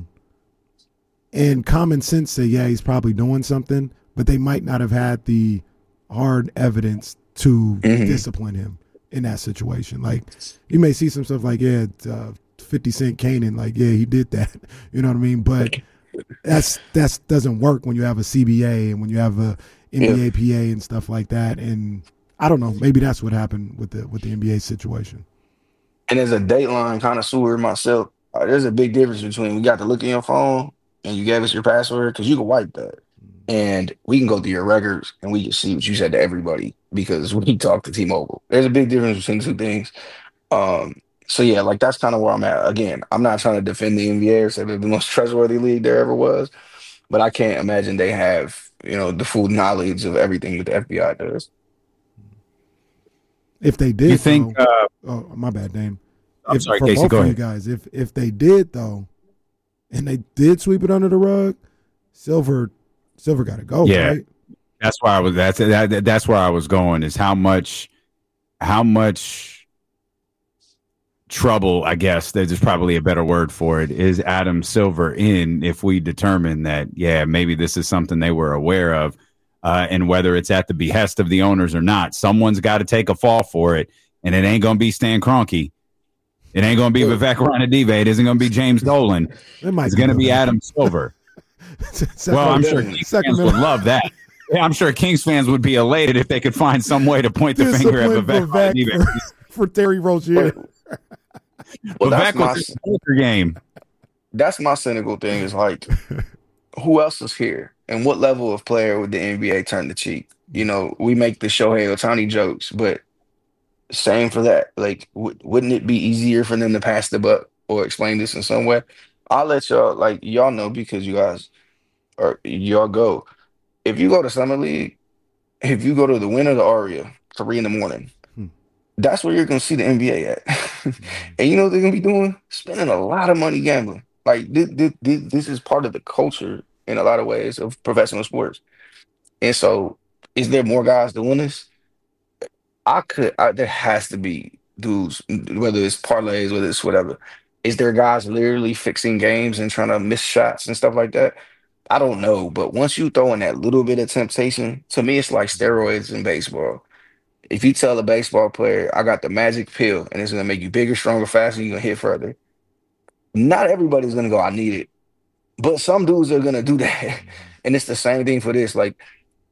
and common sense say, yeah, he's probably doing something, but they might not have had the hard evidence to discipline him in that situation. Like, you may see some stuff like, 50 Cent Kanan, like, yeah, he did that. You know what I mean? But that's doesn't work when you have a CBA and when you have a NBA PA and stuff like that. And I don't know, maybe that's what happened with the NBA situation. And as a Dateline connoisseur myself, there's a big difference between we got to look in your phone and you gave us your password, because you can wipe that. And we can go through your records and we can see what you said to everybody because we talked to T-Mobile. There's a big difference between two things. So yeah, like that's kind of where I'm at. Again, I'm not trying to defend the NBA or say they're the most trustworthy league there ever was, but I can't imagine they have, the full knowledge of everything that the FBI does. If they did, you think? Oh, my bad, Dame. I'm sorry, Casey. Go ahead, you guys. If they did though, and they did sweep it under the rug, Silver got to go. Yeah, right? That's why I was. That's where I was going. Is how much trouble, I guess there's probably a better word for it, is Adam Silver in if we determine that, maybe this is something they were aware of, and whether it's at the behest of the owners or not, someone's got to take a fall for it, and it ain't going to be Stan Kroenke. It ain't going to be Vivek Ranadive. It isn't going to be James Dolan. It's going to be Adam Silver. Well, I'm sure Kings fans would love that. Yeah, I'm sure Kings fans would be elated if they could find some way to point the finger at Vivek Ranadive. For Terry Rozier. Well, Vivek was a poker game. That's my cynical thing is like, who else is here? And what level of player would the NBA turn the cheek? We make the Shohei Ohtani jokes, but same for that. Like, wouldn't it be easier for them to pass the buck or explain this in some way? I'll let y'all know because y'all go. If you go to Summer League, if you go to the Wynn or the Aria, 3 a.m, that's where you're going to see the NBA at. And you know what they're going to be doing? Spending a lot of money gambling. Like, this is part of the culture in a lot of ways of professional sports. And so, is there more guys doing this? There has to be dudes, whether it's parlays, whether it's whatever. Is there guys literally fixing games and trying to miss shots and stuff like that? I don't know. But once you throw in that little bit of temptation, to me, it's like steroids in baseball. If you tell a baseball player, I got the magic pill and it's going to make you bigger, stronger, faster, you're going to hit further. Not everybody's going to go, I need it. But some dudes are going to do that. And it's the same thing for this. Like,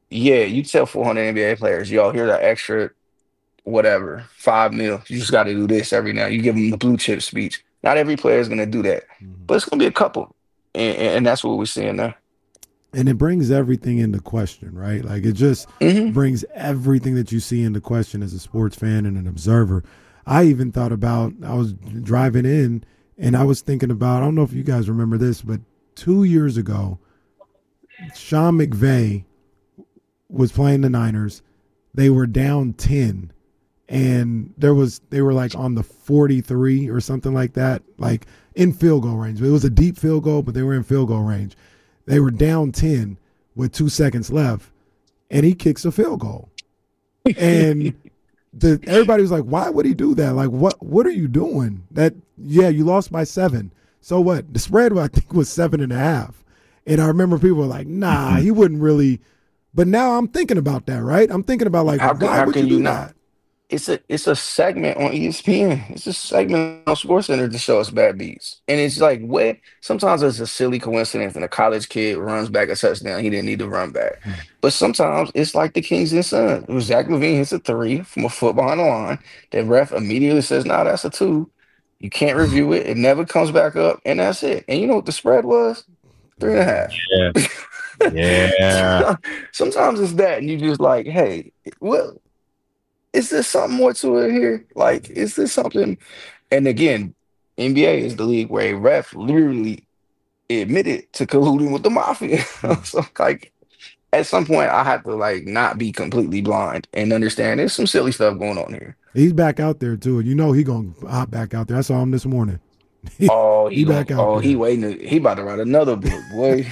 Yeah, you tell 400 NBA players, yo, here's an extra whatever, 5 mil. You just got to do this every now. You give them the blue chip speech. Not every player is going to do that, but it's going to be a couple. And that's what we're seeing now. And it brings everything into question, right? Like it just brings everything that you see into question as a sports fan and an observer. I even thought about, I was driving in and I was thinking about, I don't know if you guys remember this, but 2 years ago, Sean McVay was playing the Niners. They were down 10 and they were like on the 43 or something like that, like in field goal range. It was a deep field goal, but they were in field goal range. They were down 10 with 2 seconds left, and he kicks a field goal. And everybody was like, why would he do that? Like, what are you doing? Yeah, you lost by 7. So what? The spread, I think, was 7.5. And I remember people were like, nah, he wouldn't really. But now I'm thinking about that, right? I'm thinking about, like, why would you do that? It's a segment on ESPN. It's a segment on SportsCenter to show us bad beats. And it's like, sometimes it's a silly coincidence and a college kid runs back a touchdown. He didn't need to run back. But sometimes it's like the Kings and Suns. It was Zach LaVine hits a 3 from a foot behind the line. The ref immediately says, nah, that's a 2. You can't review it. It never comes back up. And that's it. And you know what the spread was? 3.5. Yeah. Sometimes it's that. And you just like, hey, well, is there something more to it here? Like, is there something? And again, NBA is the league where a ref literally admitted to colluding with the mafia. So, like, at some point, I have to, like, not be completely blind and understand there's some silly stuff going on here. He's back out there, too. You know he's going to hop back out there. I saw him this morning. He back out there. He waiting. He about to write another book, boy.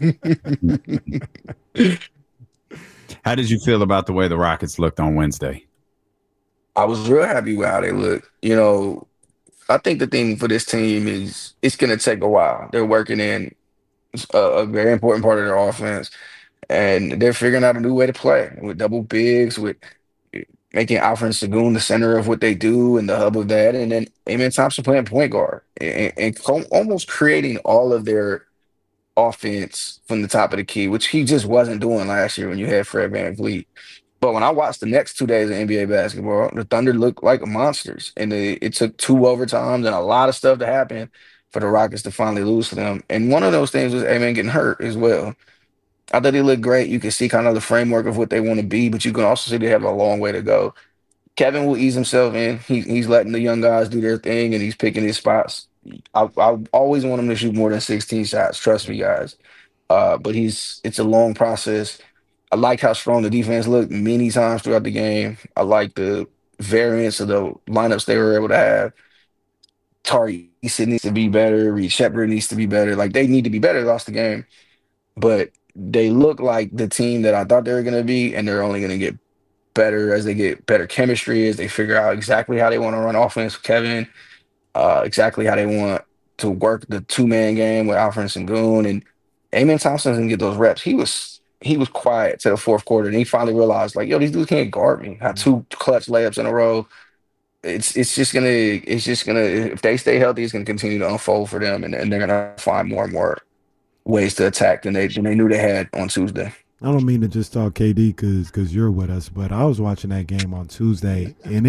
How did you feel about the way the Rockets looked on Wednesday? I was real happy with how they look. You know, I think the thing for this team is it's going to take a while. They're working in a very important part of their offense, and they're figuring out a new way to play with double bigs, with making Alfred Sengun the center of what they do and the hub of that, and then Amen Thompson playing point guard and almost creating all of their offense from the top of the key, which he just wasn't doing last year when you had Fred VanVleet. But when I watched the next 2 days of NBA basketball, the Thunder looked like monsters. And it took 2 overtimes and a lot of stuff to happen for the Rockets to finally lose to them. And one of those things was Amen getting hurt as well. I thought they looked great. You can see kind of the framework of what they want to be, but you can also see they have a long way to go. Kevin will ease himself in. He's letting the young guys do their thing, and he's picking his spots. I always want him to shoot more than 16 shots. Trust me, guys. But it's a long process. I like how strong the defense looked many times throughout the game. I like the variance of the lineups they were able to have. Tari Eason needs to be better. Reed Shepherd needs to be better. Like, they need to be better. They lost the game. But they look like the team that I thought they were going to be, and they're only going to get better as they get better chemistry, as they figure out exactly how they want to run offense with Kevin, exactly how they want to work the 2-man game with Alfred Sengun. And Amen Thompson doesn't get those reps. He was quiet to the fourth quarter, and he finally realized, like, yo, these dudes can't guard me. Had 2 clutch layups in a row. It's just gonna if they stay healthy, it's gonna continue to unfold for them, and they're gonna find more and more ways to attack than they knew they had on Tuesday. I don't mean to just talk KD because you're with us, but I was watching that game on Tuesday, and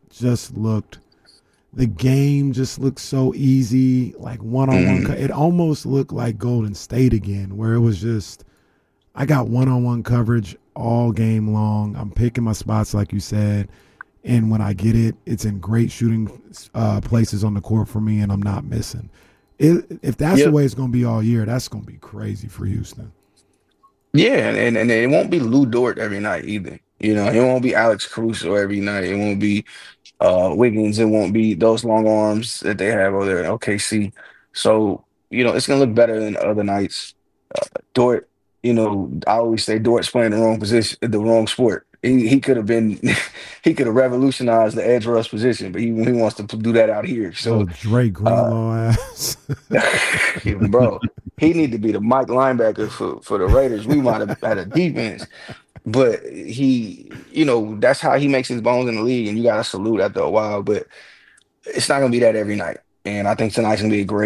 the game just looked so easy, like one-on-one. It almost looked like Golden State again, where it was just, I got one-on-one coverage all game long. I'm picking my spots, like you said, and when I get it, it's in great shooting places on the court for me, and I'm not missing. If that's the way it's going to be all year, that's going to be crazy for Houston. Yeah, and it won't be Lou Dort every night either. You know, it won't be Alex Caruso every night. It won't be Wiggins. It won't be those long arms that they have over there in OKC. So, you know, it's going to look better than other nights. Dort, you know, I always say Dort's playing the wrong position, the wrong sport. He could have revolutionized the edge rush position, but he wants to do that out here. So Dre Greenlaw ass, bro, he need to be the Mike linebacker for the Raiders. We might have had a defense, but he, you know, that's how he makes his bones in the league, and you got to salute after a while. But it's not gonna be that every night, and I think tonight's gonna be a great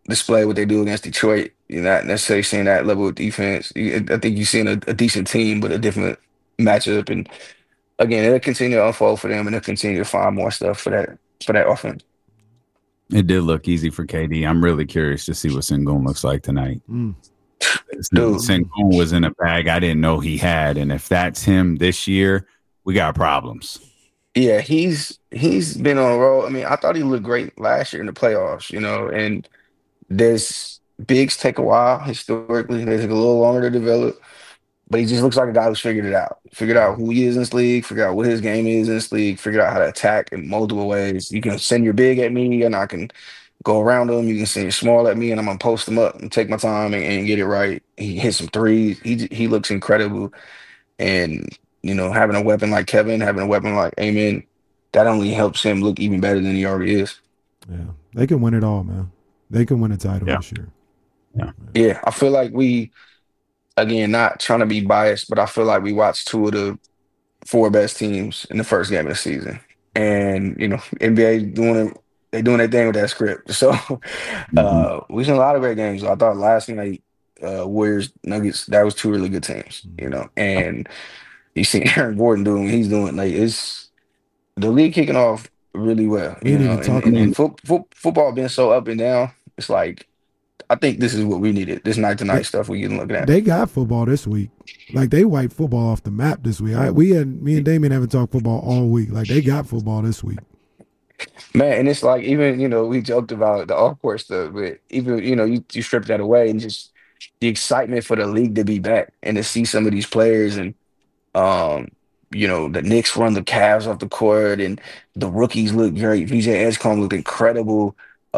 display what they do against Detroit. You're not necessarily seeing that level of defense. I think you're seeing a decent team, but a different matchup. And again, it'll continue to unfold for them, and they'll continue to find more stuff for that offense. It did look easy for KD. I'm really curious to see what Sengun looks like tonight. Dude, Sengun was in a bag I didn't know he had, and if that's him this year, we got problems. Yeah, he's been on a roll. I mean, I thought he looked great last year in the playoffs, and there's bigs take a while historically. They take a little longer to develop, but he just looks like a guy who's figured out who he is in this league, figured out what his game is in this league, figured out how to attack in multiple ways. You can send your big at me and I can go around him. You can send your small at me and I'm going to post him up and take my time and get it right. He hit some threes. He looks incredible. And, having a weapon like Kevin, having a weapon like Amen, that only helps him look even better than he already is. Yeah, they can win it all, man. They can win a title this year. Yeah, I feel like we, again, not trying to be biased, but I feel like we watched two of the 4 best teams in the first game of the season. And, NBA doing their thing with that script. So we've seen a lot of great games. I thought last night, Warriors, Nuggets, that was 2 really good teams, and you see Aaron Gordon doing what he's doing. Like, it's the league kicking off really well. And football being so up and down, it's like, I think this is what we needed. This night-to-night stuff we can look at. They got football this week. Like, they wiped football off the map this week. Me and Damien haven't talked football all week. Like, they got football this week. Man, and it's like, even, we joked about the off-court stuff, but even, you strip that away and just the excitement for the league to be back and to see some of these players and, the Knicks run the Cavs off the court and the rookies look great. VJ Edgecombe looked incredible.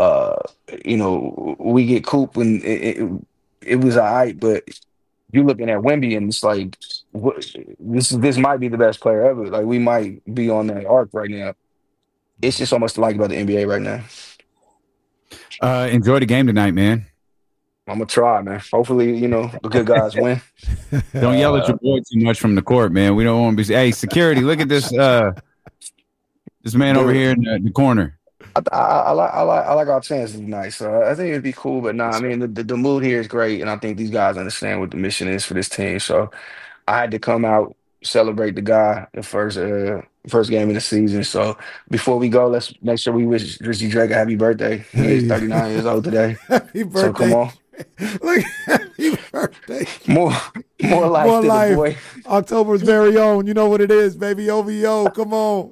We get Coop and it was all right, but you're looking at Wemby and it's like, this might be the best player ever. Like, we might be on that arc right now. It's just so much to like about the NBA right now. Enjoy the game tonight, man. I'm going to try, man. Hopefully, the good guys win. Don't yell at your boy too much from the court, man. We don't want to be. Hey, security, look at this. This man over here in the corner. I like our chances tonight, so I think it'd be cool. But I mean, the mood here is great, and I think these guys understand what the mission is for this team. So I had to come out, celebrate the guy the first game of the season. So before we go, let's make sure we wish Drizzy Drake a happy birthday. He's 39 years old today. Happy birthday! So come on. Look, happy birthday. More life More to life. the boy. October's very own. You know what it is, baby. OVO. Come on.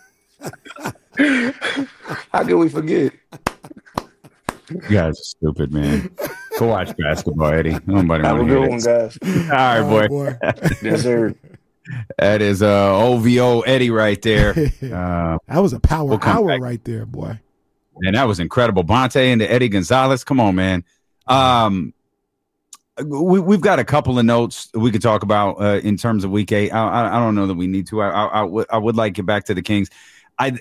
How can we forget? You guys are stupid, man. Go watch basketball, Eddie. Nobody Have a want to good hear one, this. guys. All right, boy. Yes, sir. That is OVO Eddie right there. That was a power hour back. right there, boy. And that was incredible. Bonte and the Eddie Gonzalez. Come on, man. We've got a couple of notes we could talk about in terms of week 8. I don't know that we need to. I would like to get back to the Kings. I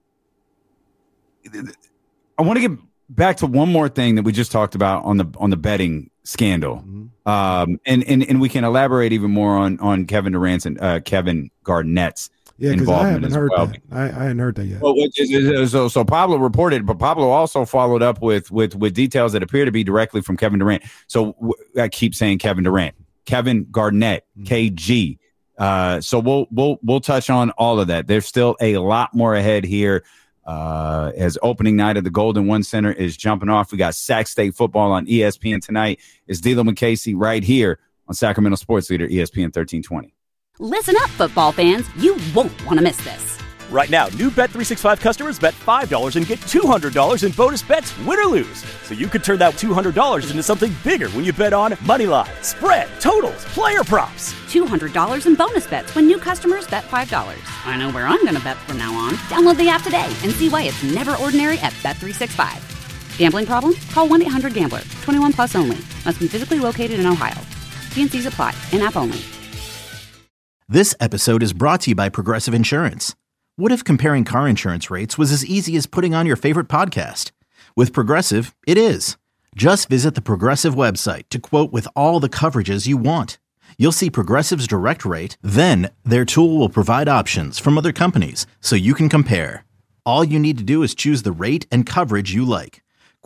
want to get back to one more thing that we just talked about on the betting scandal. And we can elaborate even more on Kevin Durant's and Kevin Garnett's involvement as well. I hadn't heard that yet. Well, so Pablo reported, but Pablo also followed up with details that appear to be directly from Kevin Durant. So I keep saying Kevin Durant, Kevin Garnett, KG. So we'll touch on all of that. There's still a lot more ahead here. As opening night of the Golden One Center is jumping off. We got Sac State football on ESPN tonight. It's D'Lo and Casey right here on Sacramento Sports Leader ESPN 1320. Listen up, football fans. You won't want to miss this. Right now, new Bet365 customers bet $5 and get $200 in bonus bets, win or lose. So you could turn that $200 into something bigger when you bet on moneyline, spread, totals, player props. $200 in bonus bets when new customers bet $5. I know where I'm going to bet from now on. Download the app today and see why it's never ordinary at Bet365. Gambling problem? Call 1-800-GAMBLER. 21 plus only. Must be physically located in Ohio. T&Cs apply. In-app only. This episode is brought to you by Progressive Insurance. What if comparing car insurance rates was as easy as putting on your favorite podcast? With Progressive, it is. Just visit the Progressive website to quote with all the coverages you want. You'll see Progressive's direct rate, then their tool will provide options from other companies so you can compare. All you need to do is choose the rate and coverage you like.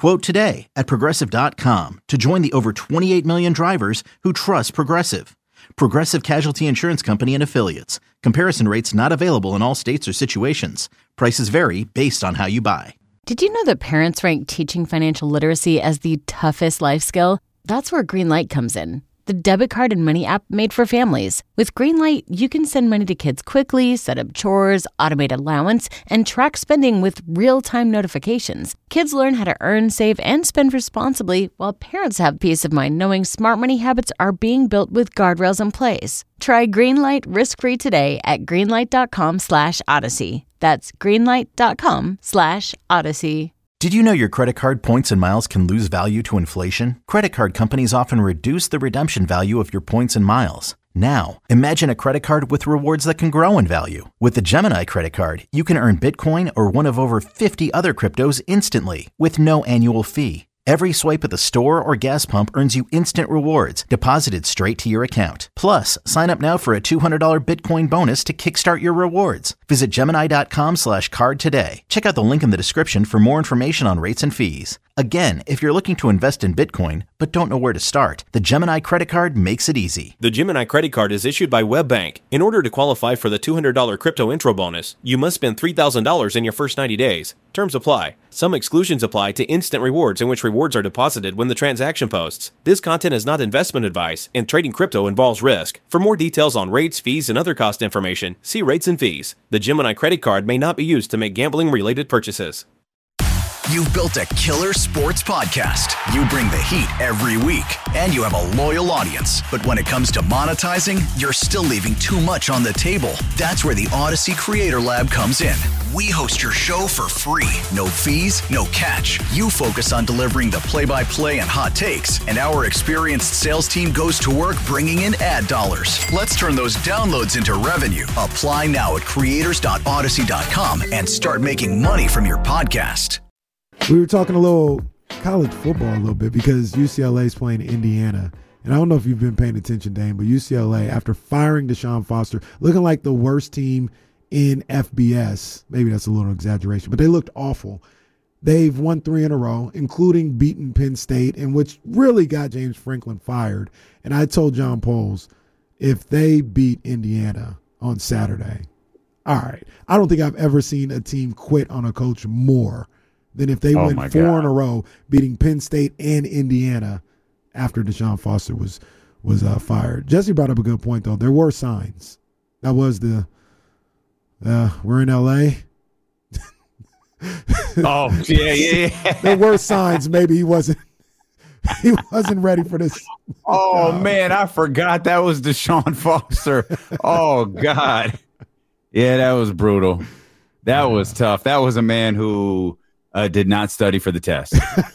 Quote today at Progressive.com to join the over 28 million drivers who trust Progressive. Progressive Casualty Insurance Company and Affiliates. Comparison rates not available in all states or situations. Prices vary based on how you buy. Did you know that parents rank teaching financial literacy as the toughest life skill? That's where Greenlight comes in. The debit card and money app made for families. With Greenlight, you can send money to kids quickly, set up chores, automate allowance, and track spending with real-time notifications. Kids learn how to earn, save, and spend responsibly, while parents have peace of mind knowing smart money habits are being built with guardrails in place. Try Greenlight risk-free today at greenlight.com/Odyssey. That's greenlight.com/Odyssey. Did you know your credit card points and miles can lose value to inflation? Credit card companies often reduce the redemption value of your points and miles. Now, imagine a credit card with rewards that can grow in value. With the Gemini credit card, you can earn Bitcoin or one of over 50 other cryptos instantly with no annual fee. Every swipe at the store or gas pump earns you instant rewards deposited straight to your account. Plus, sign up now for a $200 Bitcoin bonus to kickstart your rewards. Visit Gemini.com/card today. Check out the link in the description for more information on rates and fees. Again, if you're looking to invest in Bitcoin but don't know where to start, the Gemini credit card makes it easy. The Gemini credit card is issued by WebBank. In order to qualify for the $200 crypto intro bonus, you must spend $3,000 in your first 90 days. Terms apply. Some exclusions apply to instant rewards, in which rewards are deposited when the transaction posts. This content is not investment advice, and trading crypto involves risk. For more details on rates, fees, and other cost information, see rates and fees. The Gemini credit card may not be used to make gambling-related purchases. You've built a killer sports podcast. You bring the heat every week, and you have a loyal audience. But when it comes to monetizing, you're still leaving too much on the table. That's where the Odyssey Creator Lab comes in. We host your show for free. No fees, no catch. You focus on delivering the play-by-play and hot takes, and our experienced sales team goes to work bringing in ad dollars. Let's turn those downloads into revenue. Apply now at creators.odyssey.com and start making money from your podcast. We were talking a little college football a little bit because UCLA is playing Indiana. And I don't know if you've been paying attention, Dane, but UCLA, after firing Deshaun Foster, looking like the worst team in FBS. Maybe that's a little exaggeration, but they looked awful. They've won 3 in a row, including beating Penn State, and which really got James Franklin fired. And I told John Poles, if they beat Indiana on Saturday, all right, I don't think I've ever seen a team quit on a coach more than if they went 4 in a row, beating Penn State and Indiana after Deshaun Foster was fired. Jesse brought up a good point, though. There were signs. That was the we're in L.A. Oh, yeah. There were signs. Maybe he wasn't ready for this. Oh, man, I forgot that was Deshaun Foster. Oh, God. Yeah, that was brutal. That was tough. That was a man who did not study for the test.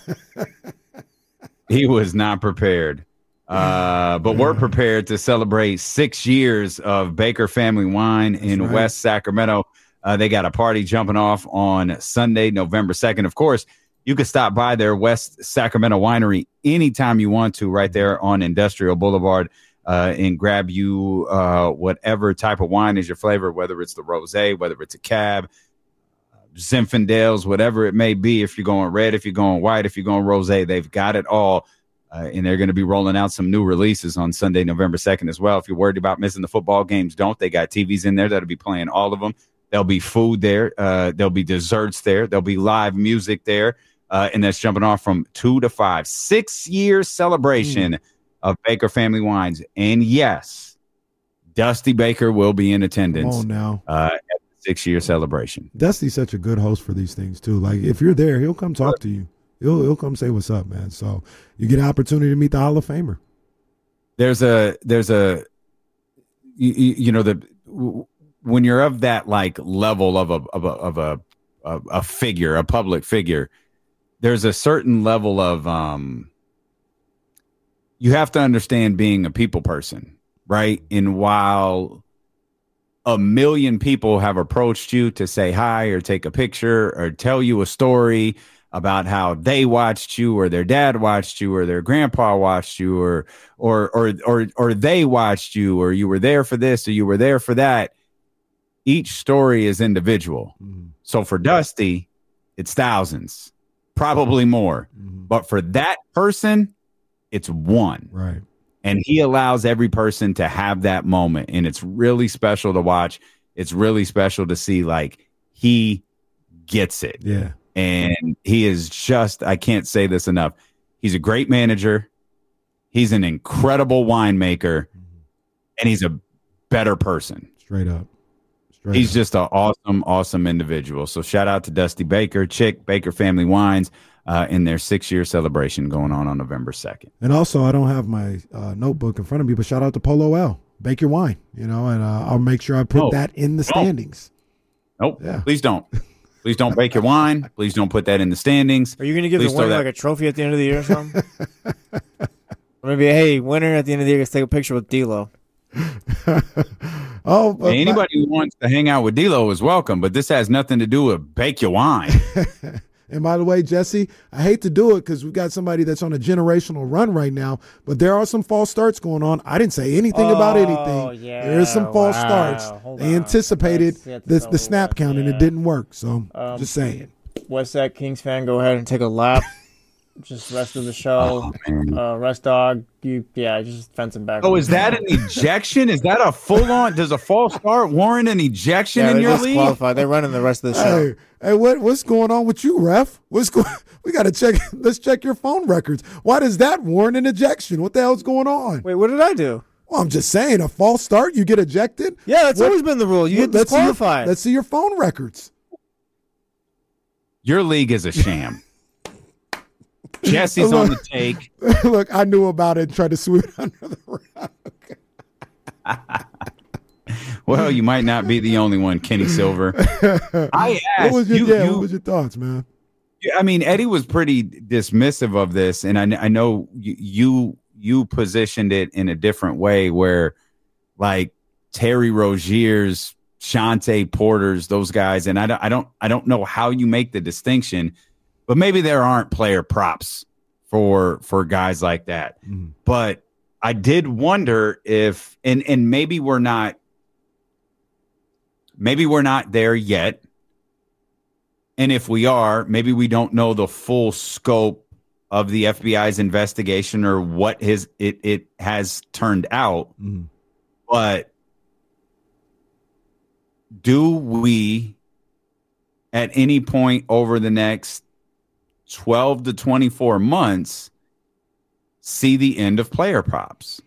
He was not prepared. But we're prepared to celebrate 6 years of Baker Family Wine in West Sacramento. They got a party jumping off on Sunday, November 2nd. Of course, you can stop by their West Sacramento Winery anytime you want to, right there on Industrial Boulevard, and grab you whatever type of wine is your flavor, whether it's the rosé, whether it's a cab, Zinfandels, whatever it may be. If you're going red, if you're going white, if you're going rosé, they've got it all. And they're going to be rolling out some new releases on Sunday, November 2nd as well. If you're worried about missing the football games, don't. They got TVs in there that'll be playing all of them. There'll be food there. There'll be desserts there. There'll be live music there. And that's jumping off from 2 to 5. 6-year celebration of Baker Family Wines. And yes, Dusty Baker will be in attendance. Come on now. At the 6-year celebration. Dusty's such a good host for these things too. Like if you're there, he'll come talk to you. He'll come say what's up, man. So you get an opportunity to meet the Hall of Famer. There's a when you're of that like level of a figure, a public figure, there's a certain level of you have to understand being a people person, right? And while 1 million people have approached you to say hi or take a picture or tell you a story about how they watched you or their dad watched you or their grandpa watched you or they watched you or you were there for this or you were there for that. Each story is individual. So for Dusty, it's thousands. probably more. But for that person, it's one. Right. And he allows every person to have that moment. And it's really special to watch. It's really special to see, like, he gets it. Yeah. And he is just, I can't say this enough. He's a great manager. He's an incredible winemaker. And he's a better person. Straight up. He's just an awesome, awesome individual. So shout out to Dusty Baker, Chick, Baker Family Wines, in their 6-year celebration going on November 2nd. And also, I don't have my notebook in front of me, but shout out to Polo L. Bake your wine, and I'll make sure I put that in the standings. Nope. Yeah. Please don't. Please don't bake your wine. Please don't put that in the standings. Are you going to give the winner like a trophy at the end of the year or something? Or maybe, hey, winner at the end of the year, let's take a picture with D-Lo. Hey, anybody who wants to hang out with D-Lo is welcome, but this has nothing to do with bake your wine. And by the way, Jesse, I hate to do it because we've got somebody that's on a generational run right now, but there are some false starts going on. I didn't say anything about anything. Yeah, there is some false starts. They anticipated the snap count, and it didn't work. So just saying. West Side Kings fan, go ahead and take a lap. Just rest of the show. Rest dog. Just fencing back. Oh, is that an ejection? Is that a full-on? Does a false start warrant an ejection in your league? They're running the rest of the show. Hey, what's going on with you, ref? We got to check. Let's check your phone records. Why does that warrant an ejection? What the hell's going on? Wait, what did I do? Well, I'm just saying, a false start, you get ejected. Yeah, that's always been the rule. You get disqualified. Let's see your phone records. Your league is a sham. Jesse's on the take. Look, I knew about it and tried to sweep it under the rug. Well, you might not be the only one, Kenny Silver. I asked what was your thoughts, man? I mean, Eddie was pretty dismissive of this, and I know you positioned it in a different way where, like, Terry Rozier's, Shante Porter's, those guys, and I don't know how you make the distinction. But maybe there aren't player props for guys like that. Mm-hmm. But I did wonder if, and maybe we're not there yet. And if we are, maybe we don't know the full scope of the FBI's investigation or what it has turned out. Mm-hmm. But do we, at any point over the next 12 to 24 months, see the end of player props?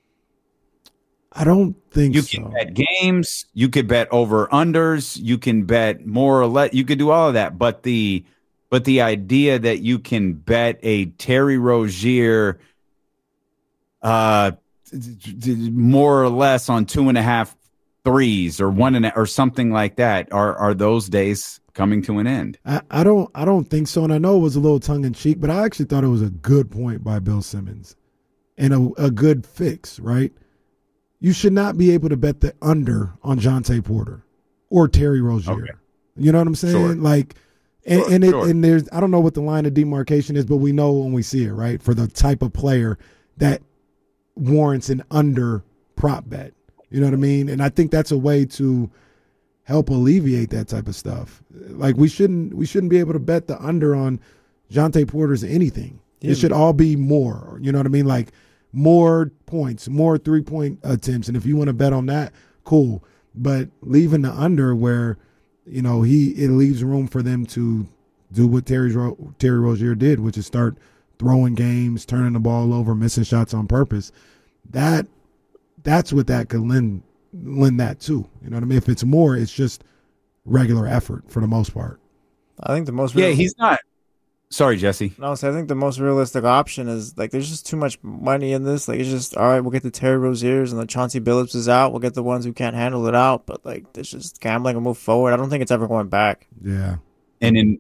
I don't think you can bet games, you could bet over unders, you can bet more or less, you could do all of that. But the idea that you can bet a Terry Rozier more or less on 2.5 threes or 1.5 or something like that, are those days coming to an end? I don't think so. And I know it was a little tongue in cheek, but I actually thought it was a good point by Bill Simmons and a good fix, right? You should not be able to bet the under on Jonte Porter or Terry Rozier. Okay. You know what I'm saying? Sure. Like, and there's, I don't know what the line of demarcation is, but we know when we see it, right? For the type of player that warrants an under prop bet. You know what I mean? And I think that's a way to help alleviate that type of stuff. Like, we shouldn't be able to bet the under on Jonte Porter's anything. Yeah. It should all be more. You know what I mean? Like, more points, more 3-point attempts. And if you want to bet on that, cool. But leaving the under where, it leaves room for them to do what Terry Rozier did, which is start throwing games, turning the ball over, missing shots on purpose. That's what that could lend that to. You know what I mean? If it's more, it's just regular effort for the most part. I think the most he's not. Sorry, Jesse. No, so I think the most realistic option is, like, there's just too much money in this. Like, it's just, all right, we'll get the Terry Roziers and the Chauncey Billups is out. We'll get the ones who can't handle it out. But, like, it's just gambling and move forward. I don't think it's ever going back. Yeah. And in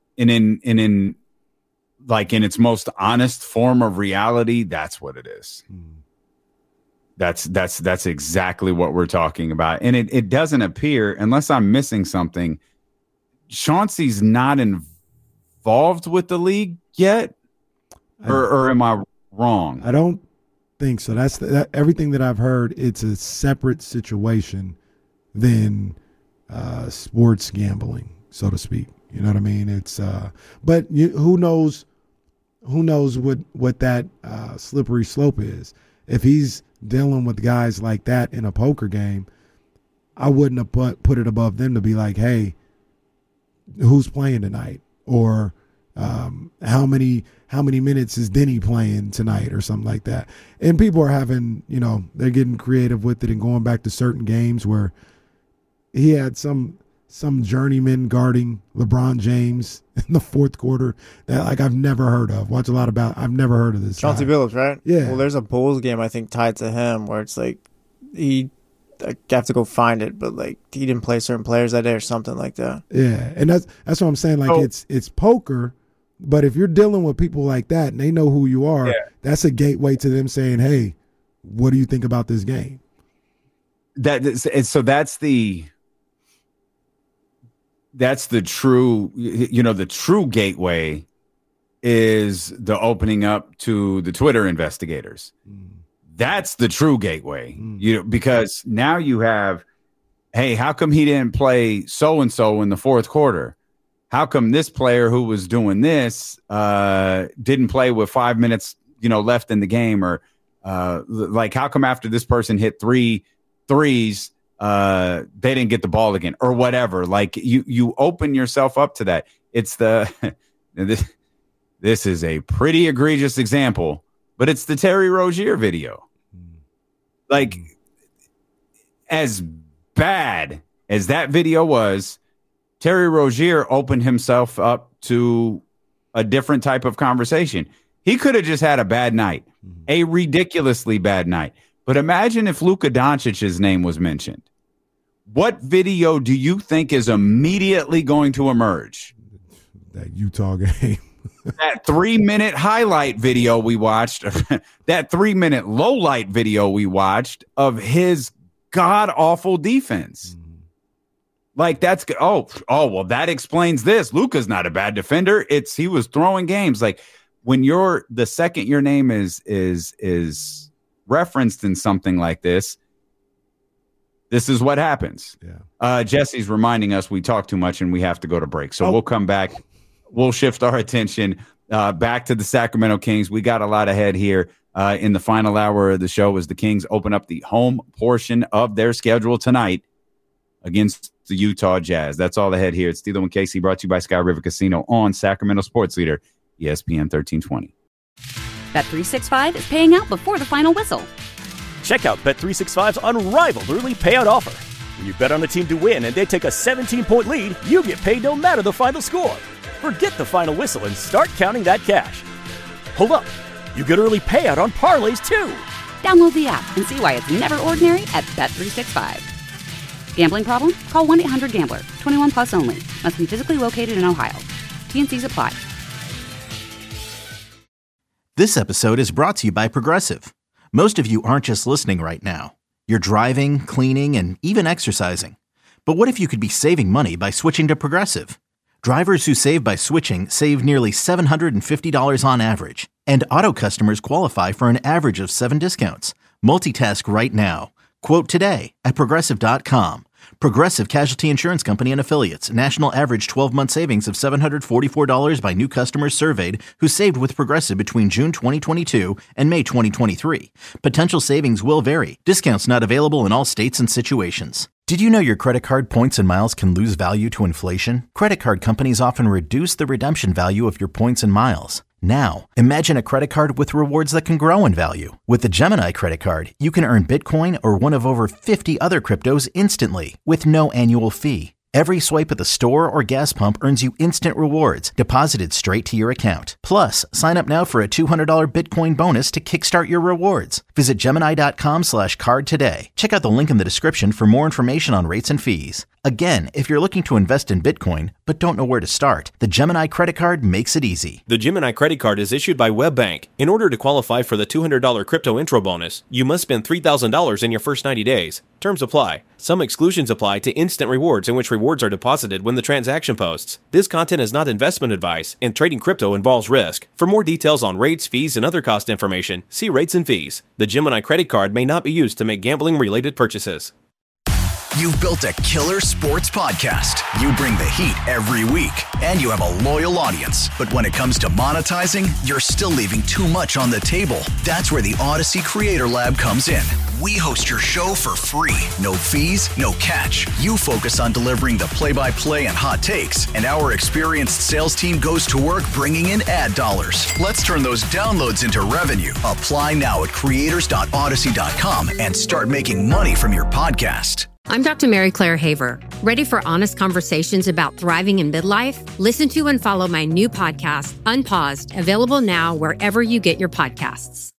its most honest form of reality, that's what it is. That's exactly what we're talking about. And it doesn't appear, unless I'm missing something, Chauncey's not involved with the league yet, or am I wrong? I don't think so. That's everything that I've heard. It's a separate situation than sports gambling, so to speak. You know what I mean? It's but who knows what that slippery slope is. If he's dealing with guys like that in a poker game, I wouldn't have put it above them to be like, hey, who's playing tonight? Or how many minutes is Denny playing tonight or something like that? And people are having, they're getting creative with it and going back to certain games where he had some journeyman guarding LeBron James in the fourth quarter that I've never heard of. Watch a lot about. I've never heard of this. Chauncey Billups, right? Yeah. Well, there's a Bulls game I think tied to him where it's like I have to go find it, but like he didn't play certain players that day or something like that. Yeah, and that's what I'm saying. Like it's poker, but if you're dealing with people like that and they know who you are, that's a gateway to them saying, "Hey, what do you think about this game?" That's the true, the true gateway is the opening up to the Twitter investigators. That's the true gateway, because now you have, hey, how come he didn't play so-and-so in the fourth quarter? How come this player who was doing this didn't play with 5 minutes, left in the game? Or how come after this person hit 3 threes, they didn't get the ball again or whatever? Like you open yourself up to that. It's this is a pretty egregious example, but it's the Terry Rozier video. Like, as bad as that video was, Terry Rozier opened himself up to a different type of conversation. He could have just had a bad night, a ridiculously bad night. But imagine if Luka Doncic's name was mentioned. What video do you think is immediately going to emerge? That Utah game. That 3-minute highlight video we watched, that 3-minute low light video we watched of his god awful defense. Like that's well, that explains this. Luka's not a bad defender. He was throwing games. Like when the second your name is referenced in something like this is what happens. Yeah. Jesse's reminding us we talk too much and we have to go to break. So we'll come back. We'll shift our attention back to the Sacramento Kings. We got a lot ahead here in the final hour of the show as the Kings open up the home portion of their schedule tonight against the Utah Jazz. That's all ahead here. It's Steelo and Casey, brought to you by Sky River Casino on Sacramento Sports Leader, ESPN 1320. Bet365 is paying out before the final whistle. Check out Bet365's unrivaled early payout offer. When you bet on a team to win and they take a 17-point lead, you get paid no matter the final score. Forget the final whistle and start counting that cash. Hold up. You get early payout on parlays, too. Download the app and see why it's never ordinary at Bet365. Gambling problem? Call 1-800-GAMBLER. 21 plus only. Must be physically located in Ohio. T&Cs apply. This episode is brought to you by Progressive. Most of you aren't just listening right now. You're driving, cleaning, and even exercising. But what if you could be saving money by switching to Progressive? Drivers who save by switching save nearly $750 on average. And auto customers qualify for an average of 7 discounts. Multitask right now. Quote today at Progressive.com. Progressive Casualty Insurance Company and Affiliates. National average 12-month savings of $744 by new customers surveyed who saved with Progressive between June 2022 and May 2023. Potential savings will vary. Discounts not available in all states and situations. Did you know your credit card points and miles can lose value to inflation? Credit card companies often reduce the redemption value of your points and miles. Now, imagine a credit card with rewards that can grow in value. With the Gemini credit card, you can earn Bitcoin or one of over 50 other cryptos instantly with no annual fee. Every swipe at the store or gas pump earns you instant rewards deposited straight to your account. Plus, sign up now for a $200 Bitcoin bonus to kickstart your rewards. Visit Gemini.com/card today. Check out the link in the description for more information on rates and fees. Again, if you're looking to invest in Bitcoin but don't know where to start, the Gemini credit card makes it easy. The Gemini credit card is issued by WebBank. In order to qualify for the $200 crypto intro bonus, you must spend $3,000 in your first 90 days. Terms apply. Some exclusions apply to instant rewards, in which rewards are deposited when the transaction posts. This content is not investment advice, and trading crypto involves risk. For more details on rates, fees, and other cost information, see rates and fees. The Gemini credit card may not be used to make gambling-related purchases. You've built a killer sports podcast. You bring the heat every week, and you have a loyal audience. But when it comes to monetizing, you're still leaving too much on the table. That's where the Odyssey Creator Lab comes in. We host your show for free. No fees, no catch. You focus on delivering the play-by-play and hot takes, and our experienced sales team goes to work bringing in ad dollars. Let's turn those downloads into revenue. Apply now at creators.odyssey.com and start making money from your podcast. I'm Dr. Mary Claire Haver. Ready for honest conversations about thriving in midlife? Listen to and follow my new podcast, Unpaused, available now wherever you get your podcasts.